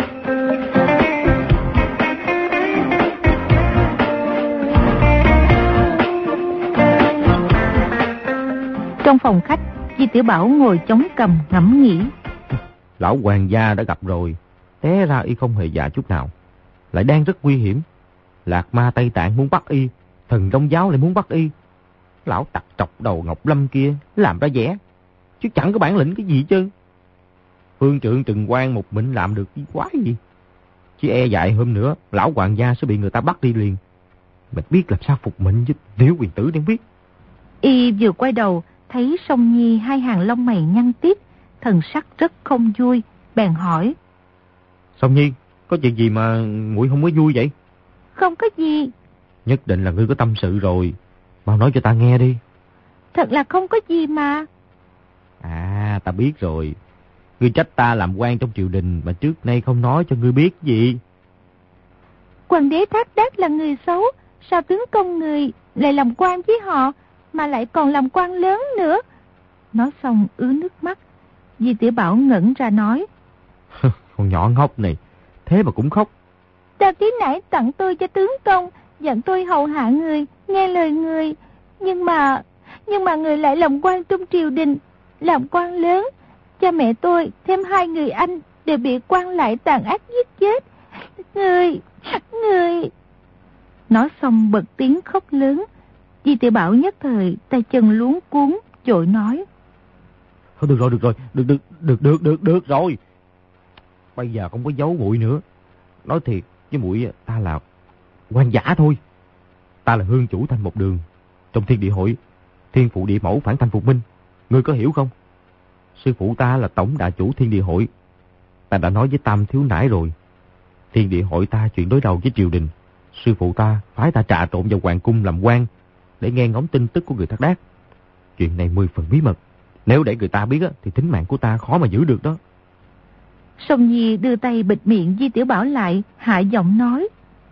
Trong phòng khách, Di Tiểu Bảo ngồi chống cằm ngẫm nghĩ. Lão hoàng gia đã gặp rồi, té ra y không hề dạ chút nào, lại đang rất nguy hiểm. Lạc ma Tây Tạng muốn bắt y, thần Đông giáo lại muốn bắt y. Lão tặc trọc đầu Ngọc Lâm kia làm ra vẻ, chứ chẳng có bản lĩnh cái gì chứ. Phương trưởng Trừng Quang một mình làm được cái quái gì. Chứ e dại hôm nữa lão hoàng gia sẽ bị người ta bắt đi liền. Mình biết làm sao phục mệnh chứ, Tiểu Quyền tử đang biết. Y vừa quay đầu thấy Song Nhi hai hàng lông mày nhăn tít, thần sắc rất không vui, bèn hỏi: Song Nhi, có chuyện gì mà muội không có vui vậy? Không có gì. Nhất định là ngươi có tâm sự rồi, mau nói cho ta nghe đi. Thật là không có gì mà. À, ta biết rồi. Ngươi trách ta làm quan trong triều đình mà trước nay không nói cho ngươi biết gì. Hoàng đế Thác Đác là người xấu, sao tướng công người lại làm quan với họ, mà lại còn làm quan lớn nữa. Nói xong ứa nước mắt. Di Tiểu Bảo ngẩn ra nói: Con nhỏ ngốc này, thế mà cũng khóc. Ta tí nãy tặng tôi cho tướng công, dặn tôi hầu hạ người, nghe lời người. Nhưng mà, nhưng mà người lại làm quan trong triều đình, làm quan lớn. Cha mẹ tôi thêm hai người anh đều bị quan lại tàn ác giết chết. Người, người... Nói xong bật tiếng khóc lớn. Di Tiểu Bảo nhất thời tay chân luống cuống, vội nói: Thôi được rồi, được rồi, được, được, được, được, được, được rồi. Bây giờ không có giấu muội nữa. Nói thiệt với muội, ta là quan giả thôi. Ta là hương chủ Thanh Một Đường, trong Thiên Địa Hội, Thiên Phụ Địa Mẫu phản Thanh Phục Minh. Ngươi có hiểu không? Sư phụ ta là tổng đà chủ Thiên Địa Hội. Ta đã nói với Tam thiếu nãi rồi. Thiên Địa Hội ta chuyện đối đầu với triều đình. Sư phụ ta phái ta trà trộn vào hoàng cung làm quan để nghe ngóng tin tức của người Thác Đác. Chuyện này mười phần bí mật. Nếu để người ta biết á, thì tính mạng của ta khó mà giữ được đó. Song Nhi đưa tay bịt miệng Di Tiểu Bảo lại, hạ giọng nói: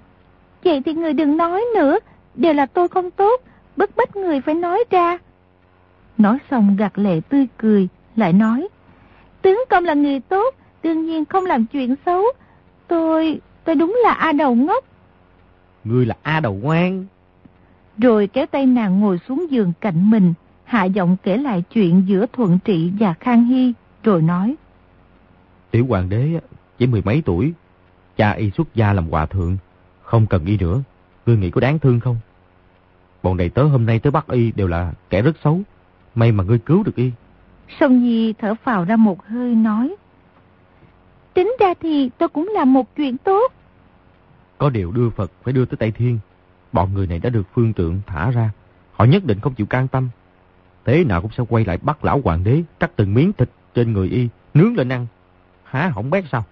Vậy thì người đừng nói nữa, đều là tôi không tốt, bức bách người phải nói ra. Nói xong gạt lệ tươi cười, lại nói: Tướng công là người tốt, đương nhiên không làm chuyện xấu. Tôi, tôi đúng là A Đầu ngốc. Ngươi là A Đầu ngoan. Rồi kéo tay nàng ngồi xuống giường cạnh mình, hạ giọng kể lại chuyện giữa Thuận Trị và Khang Hy, rồi nói: Tiểu hoàng đế chỉ mười mấy tuổi, cha y xuất gia làm hòa thượng, không cần y nữa. Ngươi nghĩ có đáng thương không? Bọn đầy tớ hôm nay tới bắt y đều là kẻ rất xấu. May mà ngươi cứu được y. Song Nhi thở phào ra một hơi nói: Tính ra thì tôi cũng làm một chuyện tốt. Có điều đưa Phật phải đưa tới Tây Thiên. Bọn người này đã được phương trượng thả ra, họ nhất định không chịu can tâm. Thế nào cũng sẽ quay lại bắt lão hoàng đế, cắt từng miếng thịt trên người y, nướng lên ăn. Há hỏng bét sao?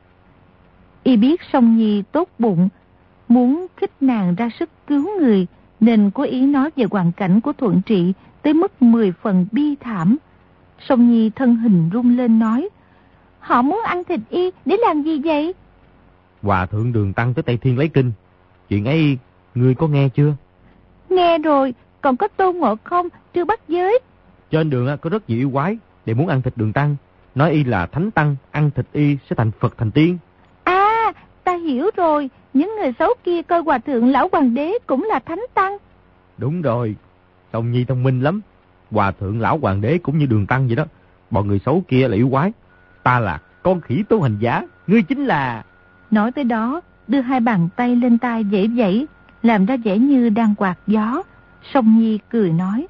Y biết Song Nhi tốt bụng, muốn khích nàng ra sức cứu người, nên có ý nói về hoàn cảnh của Thuận Trị tới mức mười phần bi thảm. Song Nhi thân hình rung lên nói: Họ muốn ăn thịt y để làm gì vậy? Hòa thượng Đường Tăng tới Tây Thiên lấy kinh. Chuyện ấy ngươi có nghe chưa? Nghe rồi, còn có Tôn Ngộ Không, Trư Bắt Giới. Trên đường có rất nhiều yêu quái để muốn ăn thịt Đường Tăng, nói y là thánh tăng, ăn thịt y sẽ thành Phật thành tiên. À, ta hiểu rồi, những người xấu kia coi hòa thượng lão hoàng đế cũng là thánh tăng. Đúng rồi, Song Nhi thông minh lắm. Hòa thượng lão hoàng đế cũng như Đường Tăng vậy đó. Bọn người xấu kia là yêu quái. Ta là con khỉ tu hành giả, ngươi chính là... Nói tới đó, đưa hai bàn tay lên tai vẫy vẫy, làm ra vẻ như đang quạt gió. Song Nhi cười nói: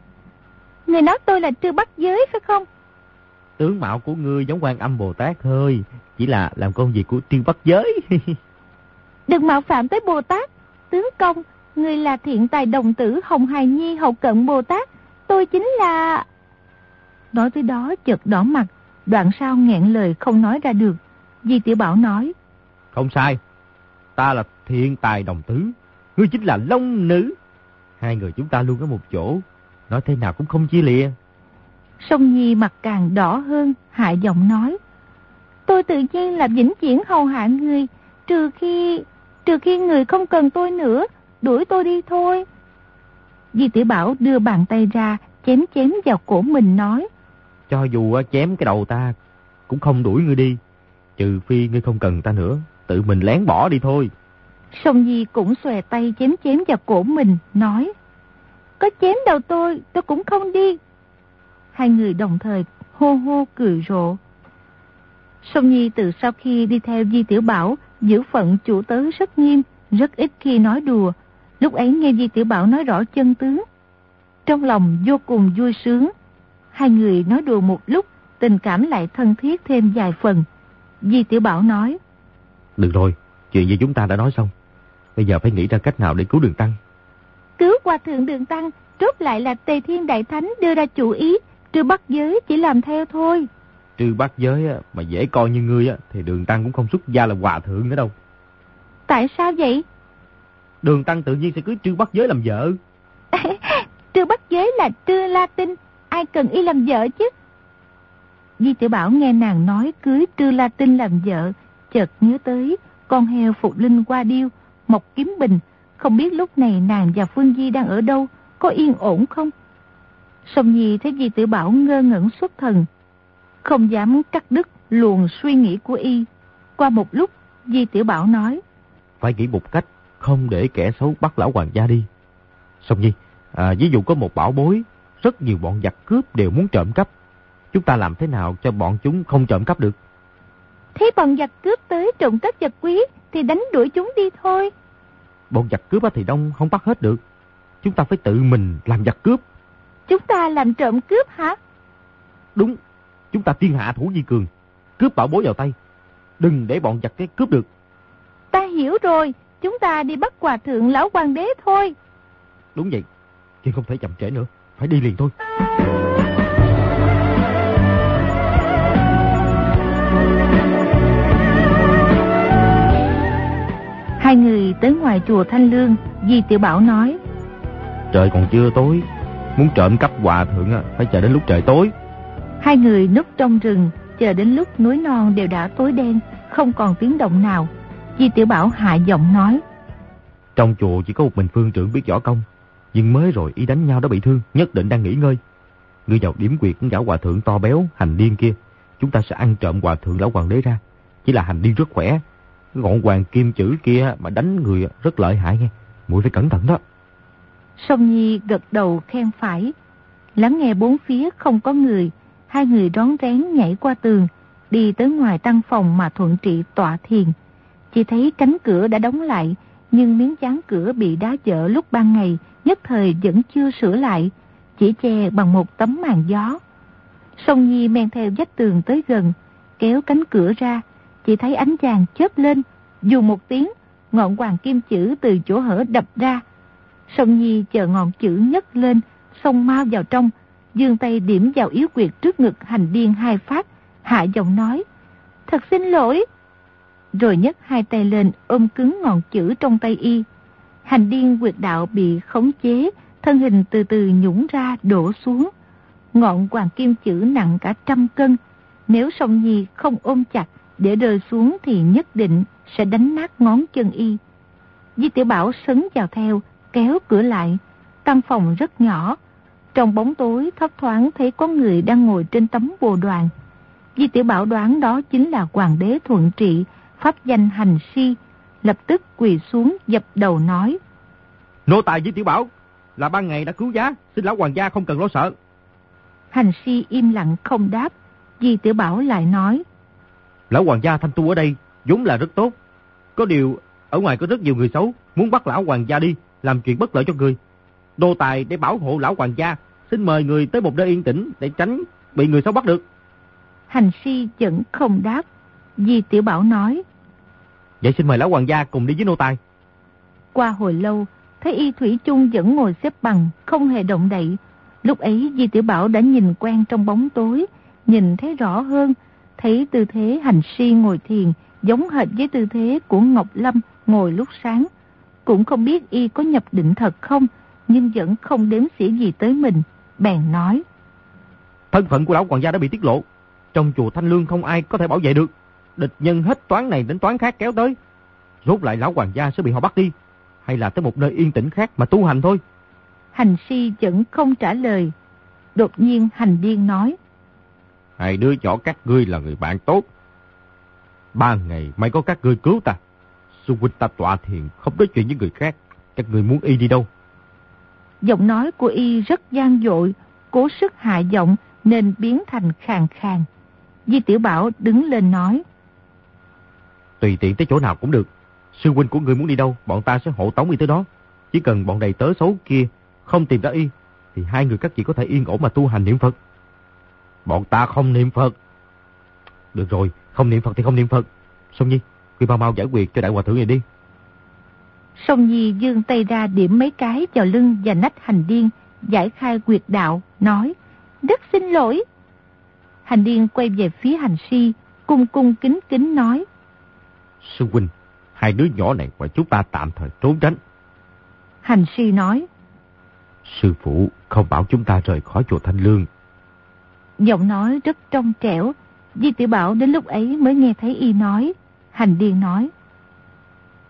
Người nói tôi là Trư Bắt Giới phải không? Tướng mạo của ngươi giống Quan Âm Bồ Tát thôi, chỉ là làm công việc của Trư Bắt Giới. Đừng mạo phạm tới Bồ Tát. Tướng công, ngươi là thiện tài đồng tử Hồng Hài Nhi hậu cận Bồ Tát. Tôi chính là... Nói tới đó chợt đỏ mặt, đoạn sau nghẹn lời không nói ra được. Di Tiểu Bảo nói: Không sai, ta là thiện tài đồng tử, ngươi chính là Long Nữ. Hai người chúng ta luôn ở một chỗ, nói thế nào cũng không chia lìa. Song Nhi mặt càng đỏ hơn, hạ giọng nói: Tôi tự nhiên là vĩnh viễn hầu hạ người, trừ khi trừ khi người không cần tôi nữa, đuổi tôi đi thôi. Di Tiểu Bảo đưa bàn tay ra, chém chém vào cổ mình nói: Cho dù chém cái đầu ta cũng không đuổi ngươi đi, trừ phi ngươi không cần ta nữa, tự mình lén bỏ đi thôi. Song Nhi cũng xòe tay chém chém vào cổ mình, nói: Có chém đầu tôi, tôi cũng không đi. Hai người đồng thời hô hô cười rộ. Song Nhi từ sau khi đi theo Di Tiểu Bảo, giữ phận chủ tớ rất nghiêm, rất ít khi nói đùa. Lúc ấy nghe Di Tiểu Bảo nói rõ chân tướng, trong lòng vô cùng vui sướng. Hai người nói đùa một lúc, tình cảm lại thân thiết thêm vài phần. Di Tiểu Bảo nói: Được rồi, chuyện gì chúng ta đã nói xong, bây giờ phải nghĩ ra cách nào để cứu Đường Tăng. Cứu hòa thượng Đường Tăng, rốt lại là Tề Thiên Đại Thánh đưa ra chủ ý, Trư Bắt Giới chỉ làm theo thôi. Trư Bắt Giới mà dễ coi như ngươi thì Đường Tăng cũng không xuất gia làm hòa thượng nữa đâu. Tại sao vậy? Đường Tăng tự nhiên sẽ cưới Trư Bắt Giới làm vợ. Trư Bắt Giới là Trư La Tinh, ai cần y làm vợ chứ? Di Tiểu Bảo nghe nàng nói cưới Trư La Tinh làm vợ, chợt nhớ tới con heo Phục Linh Hoa Điêu, Mộc Kiếm Bình, Không biết lúc này nàng và Phương Di đang ở đâu, có yên ổn không? Song Nhi thấy Di Tiểu Bảo ngơ ngẩn xuất thần, không dám cắt đứt luồng suy nghĩ của y. Qua một lúc, Di Tiểu Bảo nói: Phải nghĩ một cách không để kẻ xấu bắt lão hoàng gia đi. Song Nhi, à, ví dụ có một bảo bối, rất nhiều bọn giặc cướp đều muốn trộm cắp. Chúng ta làm thế nào cho bọn chúng không trộm cắp được? Thấy bọn giặc cướp tới trộm cắp vật quý thì đánh đuổi chúng đi thôi. Bọn giặc cướp thì đông không bắt hết được. Chúng ta phải tự mình làm giặc cướp. Chúng ta làm trộm cướp hả? Đúng, chúng ta thiên hạ thủ vi cường, cướp bảo bối vào tay, đừng để bọn giặc cái cướp được. Ta hiểu rồi, chúng ta đi bắt hòa thượng lão hoàng đế thôi. Đúng vậy, chuyện không thể chậm trễ nữa, phải đi liền thôi. Hai người tới ngoài chùa Thanh Lương, Di Tiểu Bảo nói: Trời còn chưa tối, muốn trộm cắp hòa thượng phải chờ đến lúc trời tối. Hai người núp trong rừng, chờ đến lúc núi non đều đã tối đen, không còn tiếng động nào. Di Tiểu Bảo hạ giọng nói: Trong chùa chỉ có một mình phương trưởng biết võ công, nhưng mới rồi y đánh nhau đã bị thương, nhất định đang nghỉ ngơi. Ngươi vào điểm quyệt gã hòa thượng to béo hành điên kia, chúng ta sẽ ăn trộm hòa thượng lão hoàng đế ra. Chỉ là hành điên rất khỏe, ngọn hoàng kim chữ kia mà đánh người rất lợi hại nghe, muội phải cẩn thận đó. Song Nhi gật đầu khen phải. Lắng nghe bốn phía không có người, hai người rón rén nhảy qua tường, đi tới ngoài tăng phòng mà Thuận Trị tọa thiền. Chỉ thấy cánh cửa đã đóng lại, nhưng miếng dán cửa bị đá vỡ lúc ban ngày nhất thời vẫn chưa sửa lại, chỉ che bằng một tấm màn gió. Song Nhi men theo vách tường tới gần, kéo cánh cửa ra, chỉ thấy ánh vàng chớp lên, dù một tiếng, ngọn hoàng kim chữ từ chỗ hở đập ra. Song Nhi chờ ngọn chữ nhấc lên, xông mau vào trong, giương tay điểm vào yếu quyệt trước ngực hành điên hai phát, hạ giọng nói: Thật xin lỗi. Rồi nhấc hai tay lên ôm cứng ngọn chữ trong tay y. Hành điên quyệt đạo bị khống chế, thân hình từ từ nhũng ra đổ xuống. Ngọn hoàng kim chữ nặng cả trăm cân, nếu Song Nhi không ôm chặt để rơi xuống thì nhất định sẽ đánh nát ngón chân y. Di Tiểu Bảo sấn vào theo, kéo cửa lại. Căn phòng rất nhỏ, trong bóng tối thấp thoáng thấy có người đang ngồi trên tấm bồ đoàn. Di Tiểu Bảo đoán đó chính là hoàng đế Thuận Trị, pháp danh Hành Si, lập tức quỳ xuống dập đầu nói: Nô tài Di Tiểu Bảo là ban ngày đã cứu giá, xin lão hoàng gia không cần lo sợ. Hành Si im lặng không đáp. Di Tiểu Bảo lại nói: Lão hoàng gia thanh tu ở đây vốn là rất tốt, có điều ở ngoài có rất nhiều người xấu muốn bắt lão hoàng gia đi, làm chuyện bất lợi cho người. Nô tài để bảo hộ lão hoàng gia, xin mời người tới một nơi yên tĩnh để tránh bị người xấu bắt được. Hành Si vẫn không đáp. Di Tiểu Bảo nói: Vậy xin mời lão hoàng gia cùng đi với nô tài. Qua hồi lâu, thấy y thủy chung vẫn ngồi xếp bằng, không hề động đậy. Lúc ấy Di Tiểu Bảo đã nhìn quen trong bóng tối, nhìn thấy rõ hơn, thấy tư thế Hành Si ngồi thiền giống hệt với tư thế của Ngọc Lâm ngồi lúc sáng. Cũng không biết y có nhập định thật không, nhưng vẫn không đếm xỉa gì tới mình, bèn nói: Thân phận của lão hoàng gia đã bị tiết lộ, trong chùa Thanh Lương không ai có thể bảo vệ được, địch nhân hết toán này đến toán khác kéo tới, rốt lại lão hoàng gia sẽ bị họ bắt đi, hay là tới một nơi yên tĩnh khác mà tu hành thôi. Hành Si vẫn không trả lời. Đột nhiên Hành Điên nói: Hai đứa nhỏ các ngươi là người bạn tốt, ba ngày may có các ngươi cứu ta. Sư huynh ta tọa thiền không nói chuyện với người khác, các ngươi muốn y đi đâu? Giọng nói của y rất gian dội, cố sức hạ giọng nên biến thành khàn khàn. Di Tiểu Bảo đứng lên nói: Tùy tiện tới chỗ nào cũng được, sư huynh của ngươi muốn đi đâu, bọn ta sẽ hộ tống y tới đó. Chỉ cần bọn đầy tớ xấu kia không tìm ra y, thì hai người các chị có thể yên ổn mà tu hành niệm Phật. Bọn ta không niệm Phật. Được rồi, không niệm Phật thì không niệm Phật. Song Nhi, ngươi mau mau giải quyết cho đại hòa thượng này đi. Song Nhi giương tay ra điểm mấy cái vào lưng và nách Hành Điên, giải khai quyệt đạo, nói: Rất xin lỗi. Hành Điên quay về phía Hành Si, cung cung kính kính nói: Sư huynh, hai đứa nhỏ này và chúng ta tạm thời trốn tránh. Hành Si nói: Sư phụ không bảo chúng ta rời khỏi chùa Thanh Lương. Giọng nói rất trong trẻo. Di Tiểu Bảo đến lúc ấy mới nghe thấy y nói. Hành Điên nói: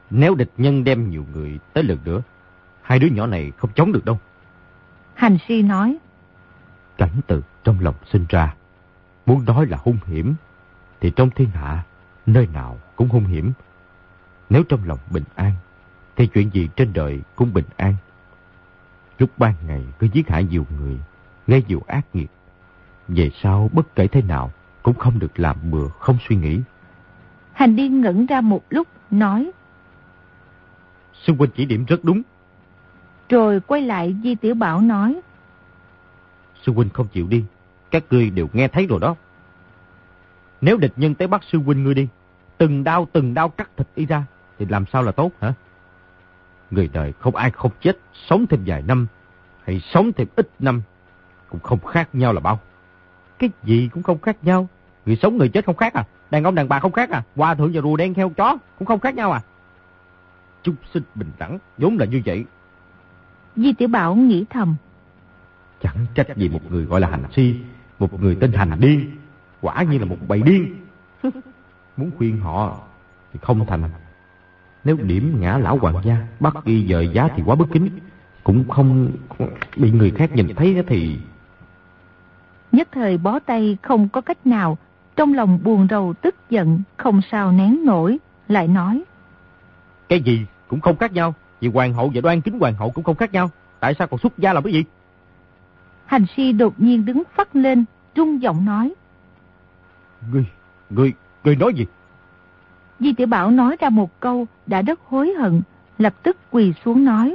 Nếu địch nhân đem nhiều người tới lần nữa, hai đứa nhỏ này không chống được đâu. Hành Si nói. Cảnh từ trong lòng sinh ra, muốn nói là hung hiểm, thì trong thiên hạ, nơi nào cũng hung hiểm. Nếu trong lòng bình an, thì chuyện gì trên đời cũng bình an. Lúc ban ngày cứ giết hại nhiều người, gây nhiều ác nghiệp, về sau bất kể thế nào cũng không được làm bừa không suy nghĩ. Hành Điên ngẩn ra một lúc, nói. Sư huynh chỉ điểm rất đúng. Rồi quay lại Di Tiểu Bảo nói. Sư huynh không chịu đi, các ngươi đều nghe thấy rồi đó. Nếu địch nhân tới bắt sư huynh ngươi đi, từng đao từng đao cắt thịt y ra, thì làm sao là tốt hả? Người đời không ai không chết, sống thêm vài năm, hay sống thêm ít năm, cũng không khác nhau là bao. Cái gì cũng không khác nhau. Người sống người chết không khác à? Đàn ông đàn bà không khác à? Hòa thượng và rùa đen heo chó cũng không khác nhau à? Chúng sinh bình đẳng, vốn là như vậy. Di Tiểu Bảo nghĩ thầm. Chẳng trách gì một người gọi là Hành Si, một người tên Hành Điên, quả như là một bầy điên. Muốn khuyên họ thì không thành. Nếu điểm ngã lão hoàng gia, bắt y dời giá thì quá bất kính, cũng không bị người khác nhìn thấy thì... Nhất thời bó tay không có cách nào, trong lòng buồn rầu tức giận, không sao nén nổi, lại nói. Cái gì cũng không khác nhau, vì hoàng hậu và đoan kính hoàng hậu cũng không khác nhau, tại sao còn xuất gia làm cái gì? Hành Si đột nhiên đứng phắt lên, rung giọng nói. Ngươi, ngươi, ngươi nói gì? Di Tiểu Bảo nói ra một câu đã rất hối hận, lập tức quỳ xuống nói.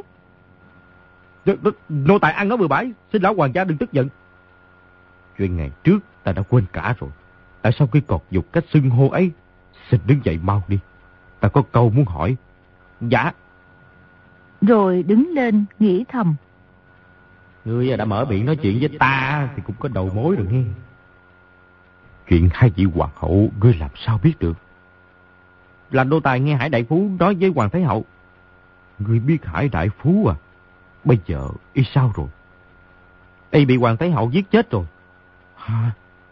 Nô tài ăn nói bừa bãi, xin lão hoàng gia đừng tức giận. Chuyện ngày trước ta đã quên cả rồi, tại sao cứ cột dục cách xưng hô ấy? Xin đứng dậy mau đi, ta có câu muốn hỏi. Dạ. Rồi đứng lên nghĩ thầm. Ngươi đã mở miệng nói chuyện với ta thì cũng có đầu mối rồi nghe. Chuyện hai vị hoàng hậu ngươi làm sao biết được? Là nô tài nghe Hải Đại Phú nói với Hoàng Thái Hậu. Ngươi biết Hải Đại Phú à? Bây giờ y sao rồi? Y bị Hoàng Thái Hậu giết chết rồi. Hả?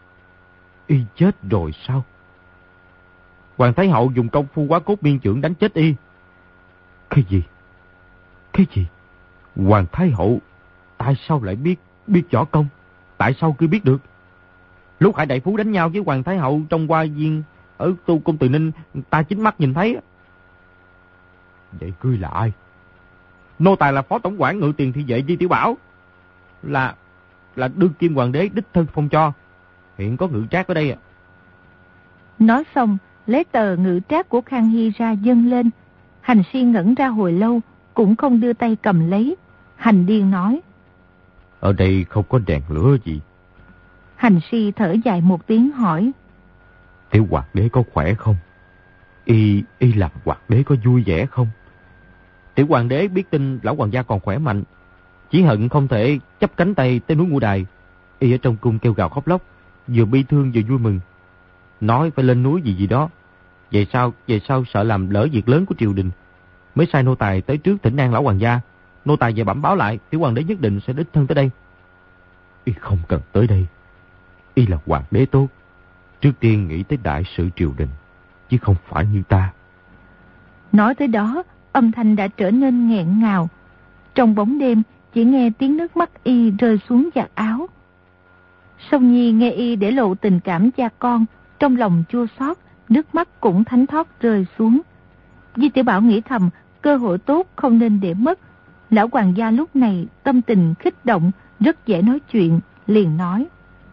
Y chết rồi sao? Hoàng Thái Hậu dùng công phu Hóa Cốt Miên Chưởng đánh chết y. Cái gì? Cái gì? Hoàng Thái Hậu tại sao lại biết biết võ công? Tại sao cứ biết được? Lúc Hải Đại Phú đánh nhau với Hoàng Thái Hậu trong hoa viên ở Tu Công Từ Ninh, ta chính mắt nhìn thấy. Vậy ngươi là ai? Nô tài là phó tổng quản ngự tiền thị vệ Di Tiểu Bảo. Là là đương kim hoàng đế đích thân phong cho. Hiện có ngự trác ở đây à. Nói xong, lấy tờ ngự trác của Khang Hy ra dâng lên. Hành Si ngẩn ra hồi lâu, cũng không đưa tay cầm lấy. Hành Điên nói. Ở đây không có đèn lửa gì. Hành Si thở dài một tiếng hỏi. Tiểu hoàng đế có khỏe không? Y, y làm hoàng đế có vui vẻ không? Tiểu hoàng đế biết tin lão hoàng gia còn khỏe mạnh, chỉ hận không thể chắp cánh tay tới núi Ngũ Đài. Y ở trong cung kêu gào khóc lóc, vừa bi thương vừa vui mừng, nói phải lên núi gì gì đó. Về sau, về sau sợ làm lỡ việc lớn của triều đình, mới sai nô tài tới trước thỉnh an lão hoàng gia. Nô tài về bẩm báo lại, tiểu hoàng đế nhất định sẽ đích thân tới đây. Y không cần tới đây. Y là hoàng đế tốt, trước tiên nghĩ tới đại sự triều đình, chứ không phải như ta. Nói tới đó, âm thanh đã trở nên nghẹn ngào. Trong bóng đêm, chỉ nghe tiếng nước mắt y rơi xuống vạt áo. Song Nhi nghe y để lộ tình cảm cha con, trong lòng chua xót, nước mắt cũng thánh thót rơi xuống. Di Tiểu Bảo nghĩ thầm, cơ hội tốt không nên để mất. Lão hoàng gia lúc này tâm tình kích động, rất dễ nói chuyện, liền nói.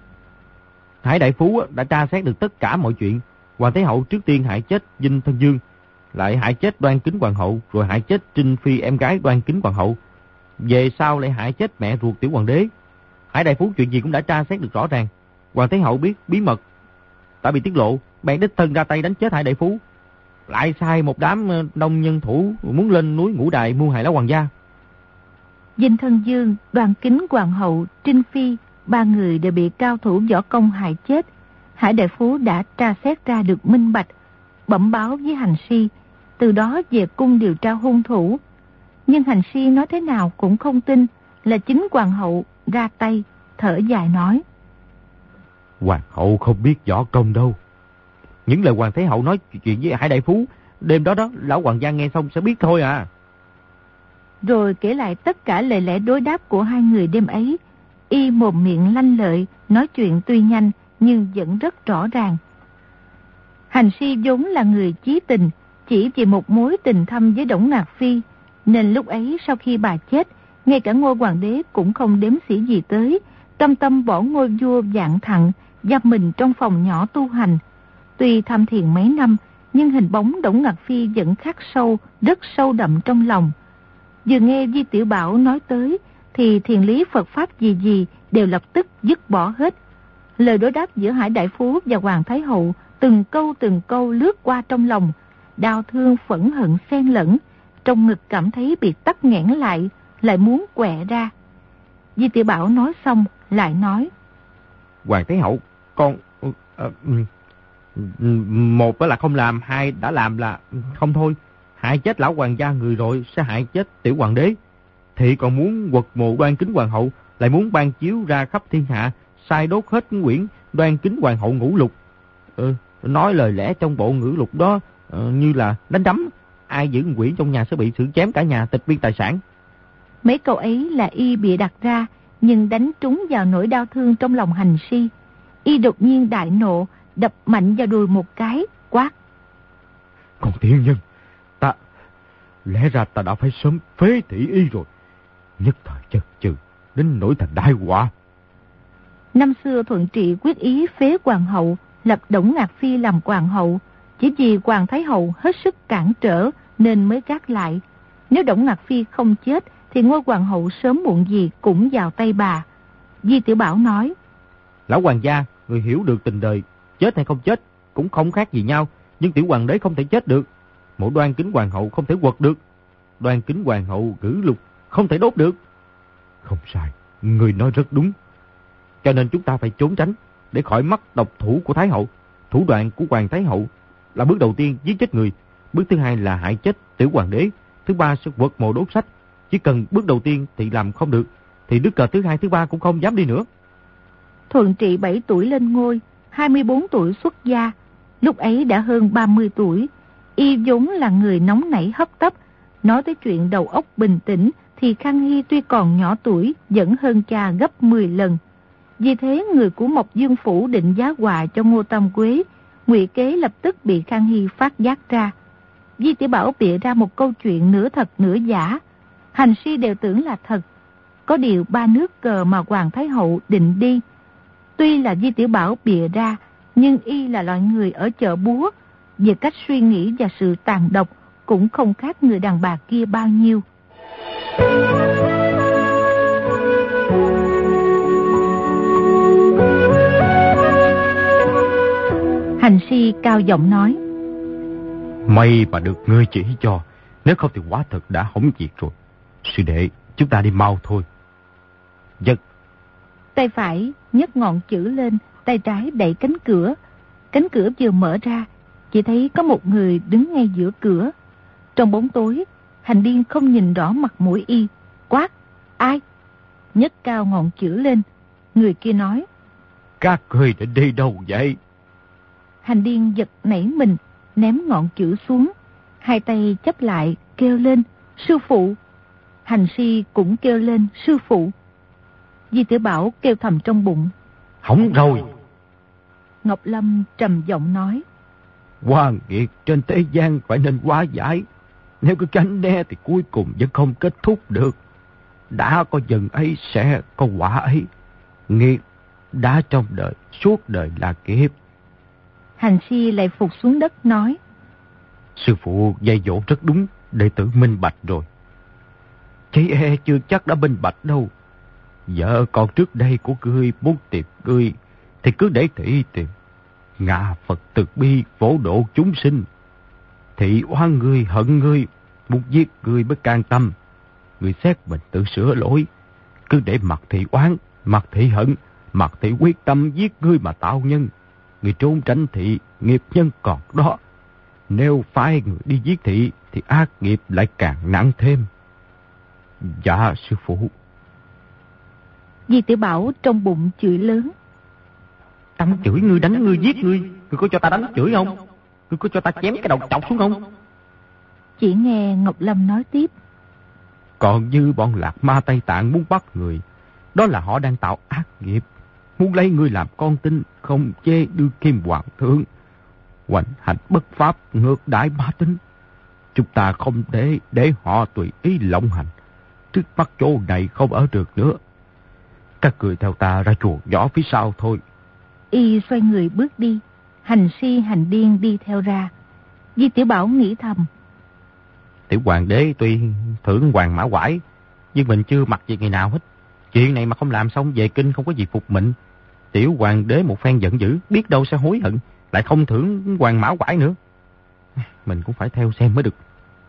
Hải Đại Phú đã tra xét được tất cả mọi chuyện. Hoàng Thái Hậu trước tiên hại chết Dinh Thân Dương, lại hại chết Đoan Kính Hoàng hậu, rồi hại chết Trinh Phi em gái Đoan Kính Hoàng hậu. Về sau lại hại chết mẹ ruột tiểu hoàng đế. Hải Đại Phú chuyện gì cũng đã tra xét được rõ ràng. Hoàng Thái Hậu biết bí mật đã bị tiết lộ, bèn đích thân ra tay đánh chết Hải Đại Phú, lại sai một đám đông nhân thủ muốn lên núi Ngũ Đài mưu hại lão hoàng gia. Dinh Thân Dương, Đoan Kính Hoàng hậu, Trinh Phi, ba người đều bị cao thủ võ công hại chết. Hải Đại Phú đã tra xét ra được minh bạch, bẩm báo với Hành Si, từ đó về cung điều tra hung thủ. Nhưng Hành Si nói thế nào cũng không tin là chính hoàng hậu ra tay, thở dài nói. Hoàng hậu không biết võ công đâu. Những lời Hoàng Thái Hậu nói chuyện với Hải Đại Phú Đêm đó đó, lão quản gia nghe xong sẽ biết thôi à. Rồi kể lại tất cả lời lẽ đối đáp của hai người đêm ấy. Y mồm miệng lanh lợi, nói chuyện tuy nhanh nhưng vẫn rất rõ ràng. Hành Si vốn là người chí tình, chỉ vì một mối tình thâm với Đổng Ngạc Phi, nên lúc ấy sau khi bà chết, ngay cả Ngôi Hoàng đế cũng không đếm xỉa gì tới, tâm tâm bỏ ngôi vua vạn thặng, giam mình trong phòng nhỏ tu hành. Tuy tham thiền mấy năm, nhưng hình bóng Đổng Ngạc Phi vẫn khắc sâu, rất sâu đậm trong lòng. Vừa nghe Di Tiểu Bảo nói tới, thì thiền lý Phật Pháp gì gì đều lập tức dứt bỏ hết. Lời đối đáp giữa Hải Đại Phú và Hoàng Thái Hậu, từng câu từng câu lướt qua trong lòng, đau thương phẫn hận xen lẫn, trong ngực cảm thấy bị tắc nghẽn lại, lại muốn quẹ ra. Di Tiểu Bảo nói xong, lại nói: Hoàng Thái Hậu, con... Uh, uh, một là không làm, hai đã làm là không thôi. Hại chết lão hoàng gia người rồi, sẽ hại chết tiểu hoàng đế. Thì còn muốn quật mộ Đoan Kính Hoàng hậu, lại muốn ban chiếu ra khắp thiên hạ, sai đốt hết quyển Đoan Kính Hoàng hậu ngũ lục. Ừ, nói lời lẽ trong bộ ngữ lục đó uh, như là đánh đấm. Ai giữ quyển trong nhà sẽ bị xử chém cả nhà, tịch biên tài sản. Mấy câu ấy là y bịa đặt ra, nhưng đánh trúng vào nỗi đau thương trong lòng Hành Si. Y đột nhiên đại nộ, đập mạnh vào đùi một cái, quát: Còn tiên nhân, ta... Lẽ ra ta đã phải sớm phế thị y rồi. Nhất thời chần chừ, đến nỗi thành đại họa. Năm xưa Thuận Trị quyết ý phế hoàng hậu, lập Đổng Ngạc Phi làm hoàng hậu. Chỉ vì Hoàng Thái Hậu hết sức cản trở nên mới gác lại. Nếu Đổng Ngạc Phi không chết thì ngôi hoàng hậu sớm muộn gì cũng vào tay bà. Di Tiểu Bảo nói: Lão hoàng gia, người hiểu được tình đời, chết hay không chết cũng không khác gì nhau. Nhưng tiểu hoàng đế không thể chết được. Mộ Đoan Kính Hoàng hậu không thể quật được. Đoan Kính Hoàng hậu cử lục không thể đốt được. Không sai, người nói rất đúng. Cho nên chúng ta phải trốn tránh để khỏi mắc độc thủ của Thái hậu. Thủ đoạn của Hoàng Thái hậu là bước đầu tiên giết chết người, bước thứ hai là hại chết tiểu hoàng đế, thứ ba sẽ quật mộ đốt sách. Chỉ cần bước đầu tiên thì làm không được, thì đứt cờ thứ hai thứ ba cũng không dám đi nữa. Thuận Trị bảy tuổi lên ngôi, hai mươi bốn tuổi xuất gia. Lúc ấy đã hơn ba mươi tuổi. Y vốn là người nóng nảy hấp tấp. Nói tới chuyện đầu óc bình tĩnh thì Khang Hy tuy còn nhỏ tuổi vẫn hơn cha gấp mười lần. Vì thế người của Mộc Dương Phủ định giá quà cho Ngô Tam Quế, ngụy kế lập tức bị Khang Hy phát giác ra. Di Tiểu Bảo bịa ra một câu chuyện nửa thật nửa giả. Hành Si đều tưởng là thật. Có điều ba nước cờ mà Hoàng Thái Hậu định đi, tuy là Di Tiểu Bảo bịa ra, nhưng y là loại người ở chợ búa, về cách suy nghĩ và sự tàn độc cũng không khác người đàn bà kia bao nhiêu. Hành Si cao giọng nói: May mà được ngươi chỉ cho, nếu không thì quả thật đã hỏng việc rồi. Sư đệ, chúng ta đi mau thôi. Giật. Tay phải nhấc ngọn chữ lên, tay trái đẩy cánh cửa. Cánh cửa vừa mở ra, chỉ thấy có một người đứng ngay giữa cửa. Trong bóng tối, Hành Điên không nhìn rõ mặt mũi y, quát: Ai? Nhấc cao ngọn chữ lên. Người kia nói: Các ngươi đã đi đâu vậy? Hành Điên giật nảy mình, ném ngọn chữ xuống, hai tay chắp lại kêu lên: Sư phụ! Hành Si cũng kêu lên: Sư phụ! Di Tiểu Bảo kêu thầm trong bụng: Hỏng rồi! Ngọc Lâm trầm giọng nói: Oan nghiệt trên thế gian phải nên hóa giải. Nếu cứ tránh né thì cuối cùng vẫn không kết thúc được. Đã có dần ấy sẽ có quả ấy. Nghiệt đã trong đời, suốt đời là kiếp. Hành Si lại phục xuống đất nói: Sư phụ dạy dỗ rất đúng, đệ tử minh bạch rồi. Chỉ e chưa chắc đã minh bạch đâu. Vợ còn trước đây của ngươi muốn tìm ngươi thì cứ để thị tìm. Ngạ Phật từ bi phổ độ chúng sinh. Thị oan ngươi hận ngươi, muốn giết ngươi mới can tâm. Ngươi xét mình tự sửa lỗi. Cứ để mặc thị oán, mặc thị hận, mặc thị quyết tâm giết ngươi mà tạo nhân. Ngươi trốn tránh thị, nghiệp nhân còn đó. Nếu phái người đi giết thị thì ác nghiệp lại càng nặng thêm. Dạ sư phụ. Di Tiểu Bảo trong bụng chửi lớn: Tao chửi ngươi, đánh ngươi, giết ngươi. Ngươi có cho ta đánh chửi không? Ngươi có cho ta chém cái đầu chọc xuống không? Chỉ nghe Ngọc Lâm nói tiếp. Còn như bọn Lạc Ma Tây Tạng muốn bắt người, đó là họ đang tạo ác nghiệp, muốn lấy ngươi làm con tin, không chê đưa kim hoàng thượng, hoành hành bất pháp, ngược đãi bá tính. Chúng ta không để để họ tùy ý lộng hành. Trước mắt chỗ này không ở được nữa. Các người theo ta ra chùa nhỏ phía sau thôi. Y xoay người bước đi. Hành si hành điên đi theo ra. Di Tiểu Bảo nghĩ thầm. Tiểu hoàng đế tuy thưởng hoàng mã quải, nhưng mình chưa mặc gì ngày nào hết. Chuyện này mà không làm xong về kinh không có gì phục mệnh. Tiểu hoàng đế một phen giận dữ, biết đâu sẽ hối hận, lại không thưởng hoàng mã quải nữa. Mình cũng phải theo xem mới được.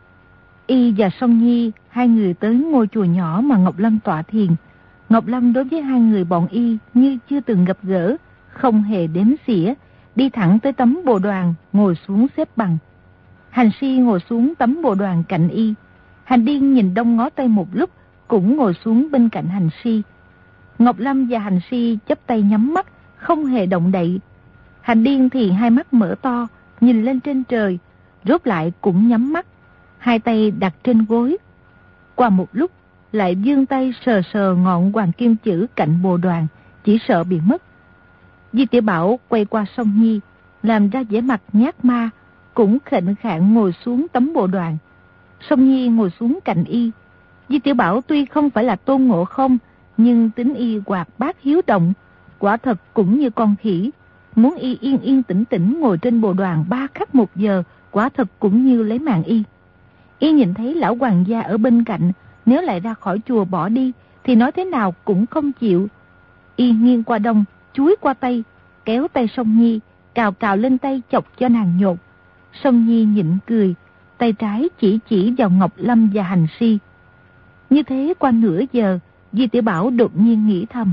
Y và Song Nhi, hai người tới ngôi chùa nhỏ mà Ngọc Lâm tọa thiền. Ngọc Lâm đối với hai người bọn Y như chưa từng gặp gỡ, không hề đếm xỉa, đi thẳng tới tấm bồ đoàn, ngồi xuống xếp bằng. Hành si ngồi xuống tấm bồ đoàn cạnh Y. Hành điên nhìn đông ngó tây một lúc, cũng ngồi xuống bên cạnh hành si. Ngọc Lâm và hành si chắp tay nhắm mắt, không hề động đậy. Hành điên thì hai mắt mở to, nhìn lên trên trời, rốt lại cũng nhắm mắt, hai tay đặt trên gối. Qua một lúc, lại vươn tay sờ sờ ngọn hoàng kim chữ cạnh bồ đoàn, chỉ sợ bị mất. Di Tiểu Bảo quay qua Song Nhi, làm ra vẻ mặt nhát ma, cũng khệnh khạng ngồi xuống tấm bồ đoàn. Song Nhi ngồi xuống cạnh Y. Di Tiểu Bảo tuy không phải là Tôn Ngộ Không, nhưng tính Y hoạt bát hiếu động, quả thật cũng như con khỉ. Muốn Y yên yên tĩnh tĩnh ngồi trên bồ đoàn ba khắc một giờ, quả thật cũng như lấy mạng Y. Y nhìn thấy lão hoàng gia ở bên cạnh, nếu lại ra khỏi chùa bỏ đi, thì nói thế nào cũng không chịu. Y nghiêng qua đông, chúi qua tây, kéo tay Song Nhi, cào cào lên tay chọc cho nàng nhột. Song Nhi nhịn cười, tay trái chỉ chỉ vào Ngọc Lâm và hành si. Như thế qua nửa giờ, Di Tiểu Bảo đột nhiên nghĩ thầm.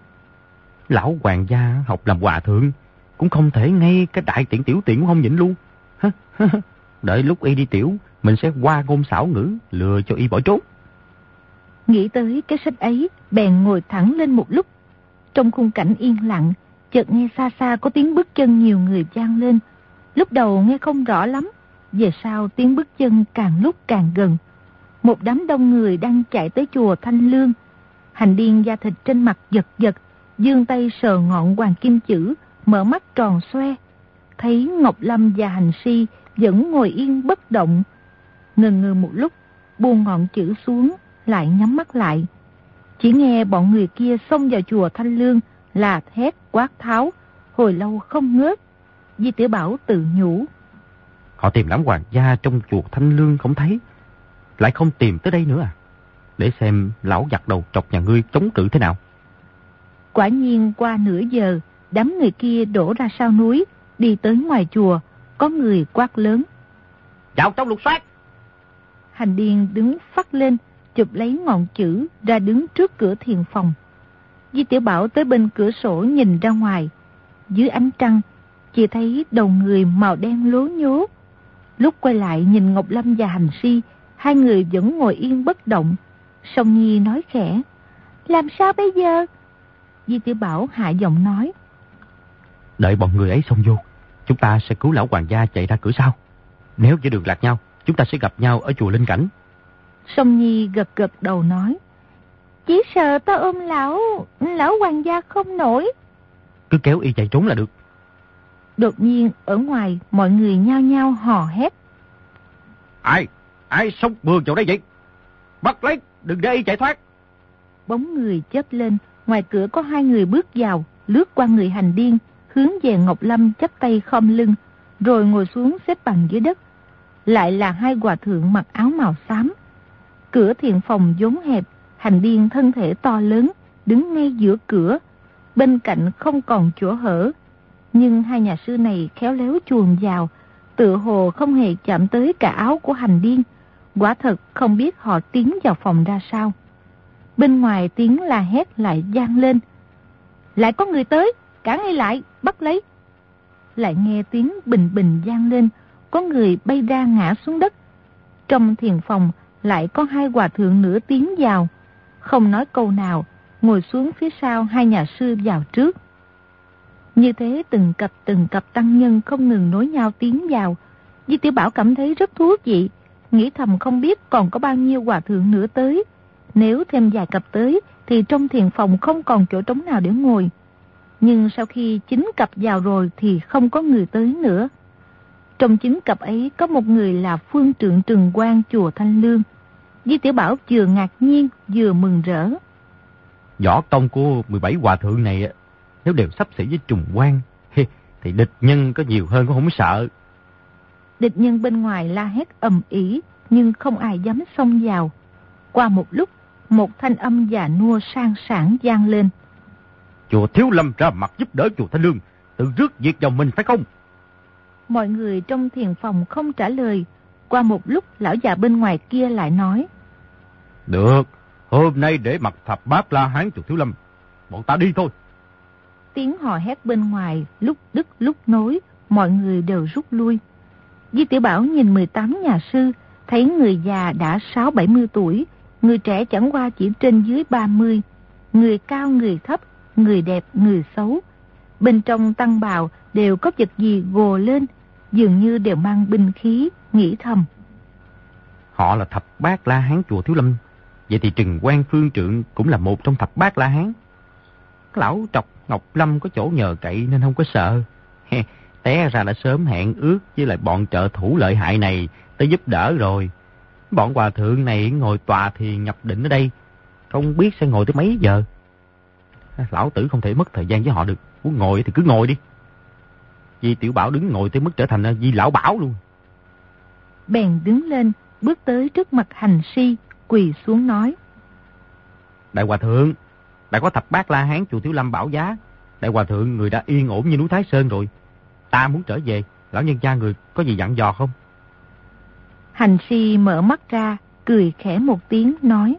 Lão hoàng gia học làm hòa thượng, cũng không thể ngay cái đại tiện tiểu tiện cũng không nhịn luôn. Đợi lúc Y đi tiểu, mình sẽ qua ngôn xảo ngữ, lừa cho Y bỏ trốn. Nghĩ tới cái sách ấy, bèn ngồi thẳng lên một lúc. Trong khung cảnh yên lặng, chợt nghe xa xa có tiếng bước chân nhiều người vang lên. Lúc đầu nghe không rõ lắm, về sau tiếng bước chân càng lúc càng gần. Một đám đông người đang chạy tới chùa Thanh Lương. Hành điên da thịt trên mặt giật giật, giương tay sờ ngọn hoàng kim chữ, mở mắt tròn xoe. Thấy Ngọc Lâm và hành si vẫn ngồi yên bất động. Ngần ngừ một lúc, buông ngọn chữ xuống, lại nhắm mắt lại. Chỉ nghe bọn người kia xông vào chùa Thanh Lương, là thét quát tháo, hồi lâu không ngớt. Di Tiểu Bảo tự nhủ. Họ tìm lão hoàng gia trong chùa Thanh Lương không thấy, lại không tìm tới đây nữa à? Để xem lão giặc đầu trọc nhà ngươi chống cự thế nào. Quả nhiên qua nửa giờ, đám người kia đổ ra sau núi, đi tới ngoài chùa, có người quát lớn. Vào trong lục soát! Hành điên đứng phắt lên, chụp lấy ngọn chữ ra đứng trước cửa thiền phòng. Di Tiểu Bảo tới bên cửa sổ nhìn ra ngoài. Dưới ánh trăng, chỉ thấy đầu người màu đen lố nhố. Lúc quay lại nhìn Ngọc Lâm và hành si, hai người vẫn ngồi yên bất động. Song Nhi nói khẽ. Làm sao bây giờ? Di Tiểu Bảo hạ giọng nói. Đợi bọn người ấy xông vô, chúng ta sẽ cứu lão hoàng gia chạy ra cửa sau. Nếu giữa đường lạc nhau, chúng ta sẽ gặp nhau ở chùa Linh Cảnh. Song Nhi gật gật đầu nói. Chỉ sợ ta ôm lão, lão hoàng gia không nổi. Cứ kéo Y chạy trốn là được. Đột nhiên ở ngoài mọi người nhao nhao hò hét. Ai, ai xông bừa vào đây vậy? Bắt lấy, đừng để Y chạy thoát. Bóng người chớp lên, ngoài cửa có hai người bước vào, lướt qua người hành điên, hướng về Ngọc Lâm chắp tay khom lưng, rồi ngồi xuống xếp bằng dưới đất. Lại là hai hòa thượng mặc áo màu xám. Cửa thiền phòng vốn hẹp, hành điên thân thể to lớn, đứng ngay giữa cửa, bên cạnh không còn chỗ hở. Nhưng hai nhà sư này khéo léo chuồn vào, tựa hồ không hề chạm tới cả áo của hành điên. Quả thật không biết họ tiến vào phòng ra sao. Bên ngoài tiếng la hét lại vang lên. Lại có người tới, cản ngay lại, bắt lấy. Lại nghe tiếng bình bình vang lên, có người bay ra ngã xuống đất. Trong thiền phòng lại có hai hòa thượng nửa tiến vào, không nói câu nào, ngồi xuống phía sau hai nhà sư vào trước. Như thế từng cặp từng cặp tăng nhân không ngừng nối nhau tiến vào. Di Tiểu Bảo cảm thấy rất thú vị, nghĩ thầm không biết còn có bao nhiêu hòa thượng nữa tới. Nếu thêm vài cặp tới thì trong thiền phòng không còn chỗ trống nào để ngồi. Nhưng sau khi chín cặp vào rồi thì không có người tới nữa. Trong chín cặp ấy có một người là phương trượng Trừng Quang chùa Thanh Lương. Di Tiểu Bảo vừa ngạc nhiên vừa mừng rỡ. Võ công của mười bảy hòa thượng này nếu đều xấp xỉ với Trùng Quang thì địch nhân có nhiều hơn cũng không sợ. Địch nhân bên ngoài la hét ầm ĩ nhưng không ai dám xông vào. Qua một lúc, một thanh âm già nua sang sảng vang lên. Chùa Thiếu Lâm ra mặt giúp đỡ chùa Thanh Lương, tự rước việc vào mình phải không? Mọi người trong thiền phòng không trả lời. Qua một lúc, lão già bên ngoài kia lại nói. Được, hôm nay để mặt thập bát La Hán chùa Thiếu Lâm, bọn ta đi thôi. Tiếng hò hét bên ngoài lúc đứt lúc nối, mọi người đều rút lui. Di Tiểu Bảo nhìn mười tám nhà sư, thấy người già đã sáu bảy mươi tuổi, người trẻ chẳng qua chỉ trên dưới ba mươi, người cao người thấp, người đẹp người xấu. Bên trong tăng bào đều có vật gì gồ lên, dường như đều mang binh khí, nghĩ thầm. Họ là thập bát La Hán chùa Thiếu Lâm, vậy thì Trừng Quang Phương Trượng cũng là một trong thập bát La Hán. Lão trọc Ngọc Lâm có chỗ nhờ cậy nên không có sợ. Té ra đã sớm hẹn ước với lại bọn trợ thủ lợi hại này tới giúp đỡ rồi. Bọn hòa thượng này ngồi tòa thì nhập định ở đây, không biết sẽ ngồi tới mấy giờ. Lão tử không thể mất thời gian với họ được, muốn ngồi thì cứ ngồi đi. Di Tiểu Bảo đứng ngồi tới mức trở thành Di Lão Bảo luôn. Bèn đứng lên, bước tới trước mặt hành si, quỳ xuống nói. Đại hòa thượng, đã có thập bát La Hán chùa Thiếu Lâm bảo giá. Đại hòa thượng người đã yên ổn như núi Thái Sơn rồi. Ta muốn trở về, lão nhân gia người có gì dặn dò không? Hành si mở mắt ra, cười khẽ một tiếng nói.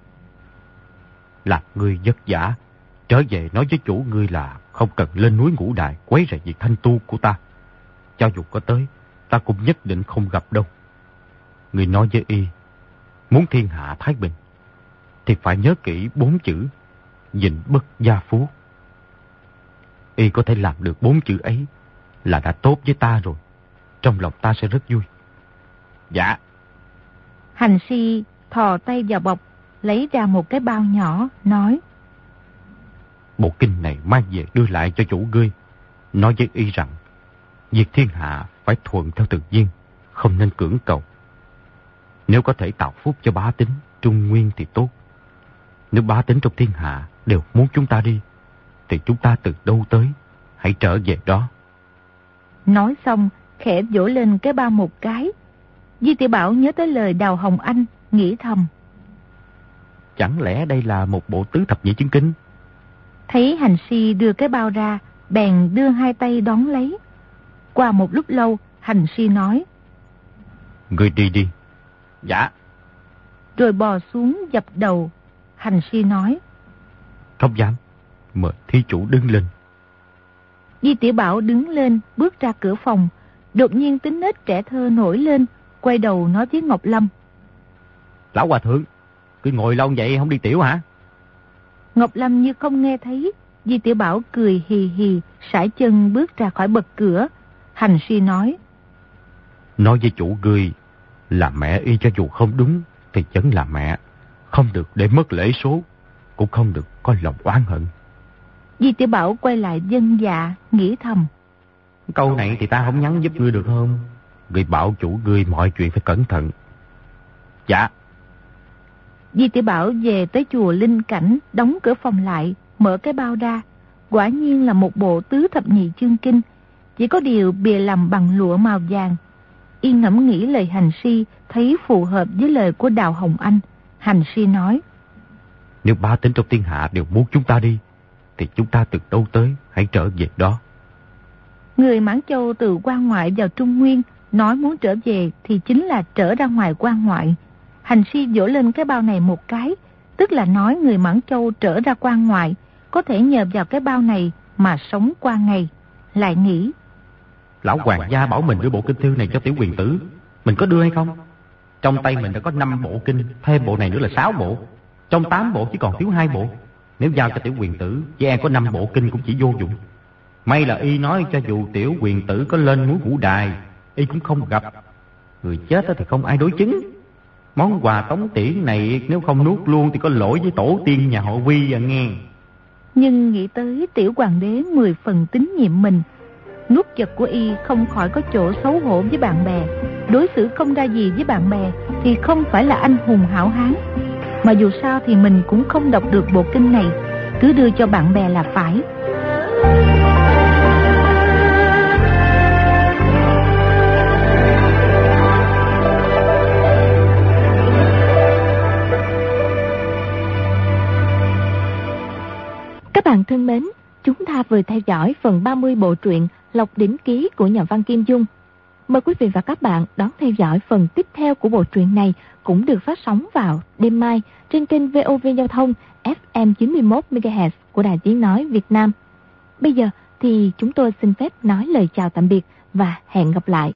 Là người vất vả, trở về nói với chủ ngươi là không cần lên núi Ngũ Đài quấy rầy việc thanh tu của ta. Cho dù có tới, ta cũng nhất định không gặp đâu. Người nói với y, muốn thiên hạ thái bình, thì phải nhớ kỹ bốn chữ, vịnh bất gia phú. Y có thể làm được bốn chữ ấy là đã tốt với ta rồi. Trong lòng ta sẽ rất vui. Dạ. Hành si thò tay vào bọc, lấy ra một cái bao nhỏ, nói. Bộ kinh này mang về đưa lại cho chủ ngươi. Nói với y rằng, việc thiên hạ phải thuận theo tự nhiên, không nên cưỡng cầu. Nếu có thể tạo phúc cho bá tính, trung nguyên thì tốt. Nếu bá tính trong thiên hạ đều muốn chúng ta đi, thì chúng ta từ đâu tới, hãy trở về đó. Nói xong, khẽ vỗ lên cái bao một cái. Di Tiểu Bảo nhớ tới lời Đào Hồng Anh, nghĩ thầm. Chẳng lẽ đây là một bộ tứ thập nhị chứng kinh? Thấy hành si đưa cái bao ra, bèn đưa hai tay đón lấy. Qua một lúc lâu, hành si nói. Ngươi đi đi. Dạ. Rồi bò xuống dập đầu. Hành si nói. Không dám. Mời thí chủ đứng lên. Di Tiểu Bảo đứng lên, bước ra cửa phòng. Đột nhiên tính nết trẻ thơ nổi lên, quay đầu nói với Ngọc Lâm. Lão hòa thượng, cứ ngồi lâu vậy không đi tiểu hả? Ngọc Lâm như không nghe thấy. Di Tiểu Bảo cười hì hì, sải chân bước ra khỏi bậc cửa. Hành si nói. Nói với chủ ngươi là mẹ y cho dù không đúng thì vẫn là mẹ. Không được để mất lễ số, cũng không được có lòng oán hận. Di Tiểu Bảo quay lại dân dạ, nghĩ thầm. Câu này thì ta không nhắn giúp ngươi được không? Ngươi bảo chủ ngươi mọi chuyện phải cẩn thận. Dạ. Di Tiểu Bảo về tới chùa Linh Cảnh, đóng cửa phòng lại, mở cái bao ra. Quả nhiên là một bộ tứ thập nhị chương kinh, chỉ có điều bìa làm bằng lụa màu vàng. Y ngẫm nghĩ lời hành si, thấy phù hợp với lời của Đào Hồng Anh. Hành si nói. Nếu bá tính trong thiên hạ đều muốn chúng ta đi, thì chúng ta từ đâu tới, hãy trở về đó. Người Mãn Châu từ quan ngoại vào Trung Nguyên, nói muốn trở về thì chính là trở ra ngoài quan ngoại. Hành si vỗ lên cái bao này một cái, tức là nói người Mãn Châu trở ra quan ngoại, có thể nhờ vào cái bao này mà sống qua ngày. Lại nghĩ. Lão hoàng gia bảo mình đưa bộ kinh thư này cho tiểu quyền tử, mình có đưa hay không? Trong tay mình đã có năm bộ kinh, thêm bộ này nữa là sáu bộ. Trong tám bộ chỉ còn thiếu hai bộ. Nếu giao cho tiểu quyền tử, với em có năm bộ kinh cũng chỉ vô dụng. May là y nói cho dù tiểu quyền tử có lên núi Ngũ Đài, y cũng không gặp. Người chết thì không ai đối chứng. Món quà tống tiễn này nếu không nuốt luôn thì có lỗi với tổ tiên nhà họ Vi à nghe. Nhưng nghĩ tới tiểu hoàng đế mười phần tín nhiệm mình, nuốt vật của y không khỏi có chỗ xấu hổ với bạn bè. Đối xử không ra gì với bạn bè thì không phải là anh hùng hảo hán. Mà dù sao thì mình cũng không đọc được bộ kinh này, cứ đưa cho bạn bè là phải. Các bạn thân mến, chúng ta vừa theo dõi phần ba mươi bộ truyện Lộc Đỉnh Ký của nhà văn Kim Dung. Mời quý vị và các bạn đón theo dõi phần tiếp theo của bộ truyện này, cũng được phát sóng vào đêm mai trên kênh vê o vê Giao thông ép em chín mươi mốt mê ga héc của Đài Tiếng Nói Việt Nam. Bây giờ thì chúng tôi xin phép nói lời chào tạm biệt và hẹn gặp lại.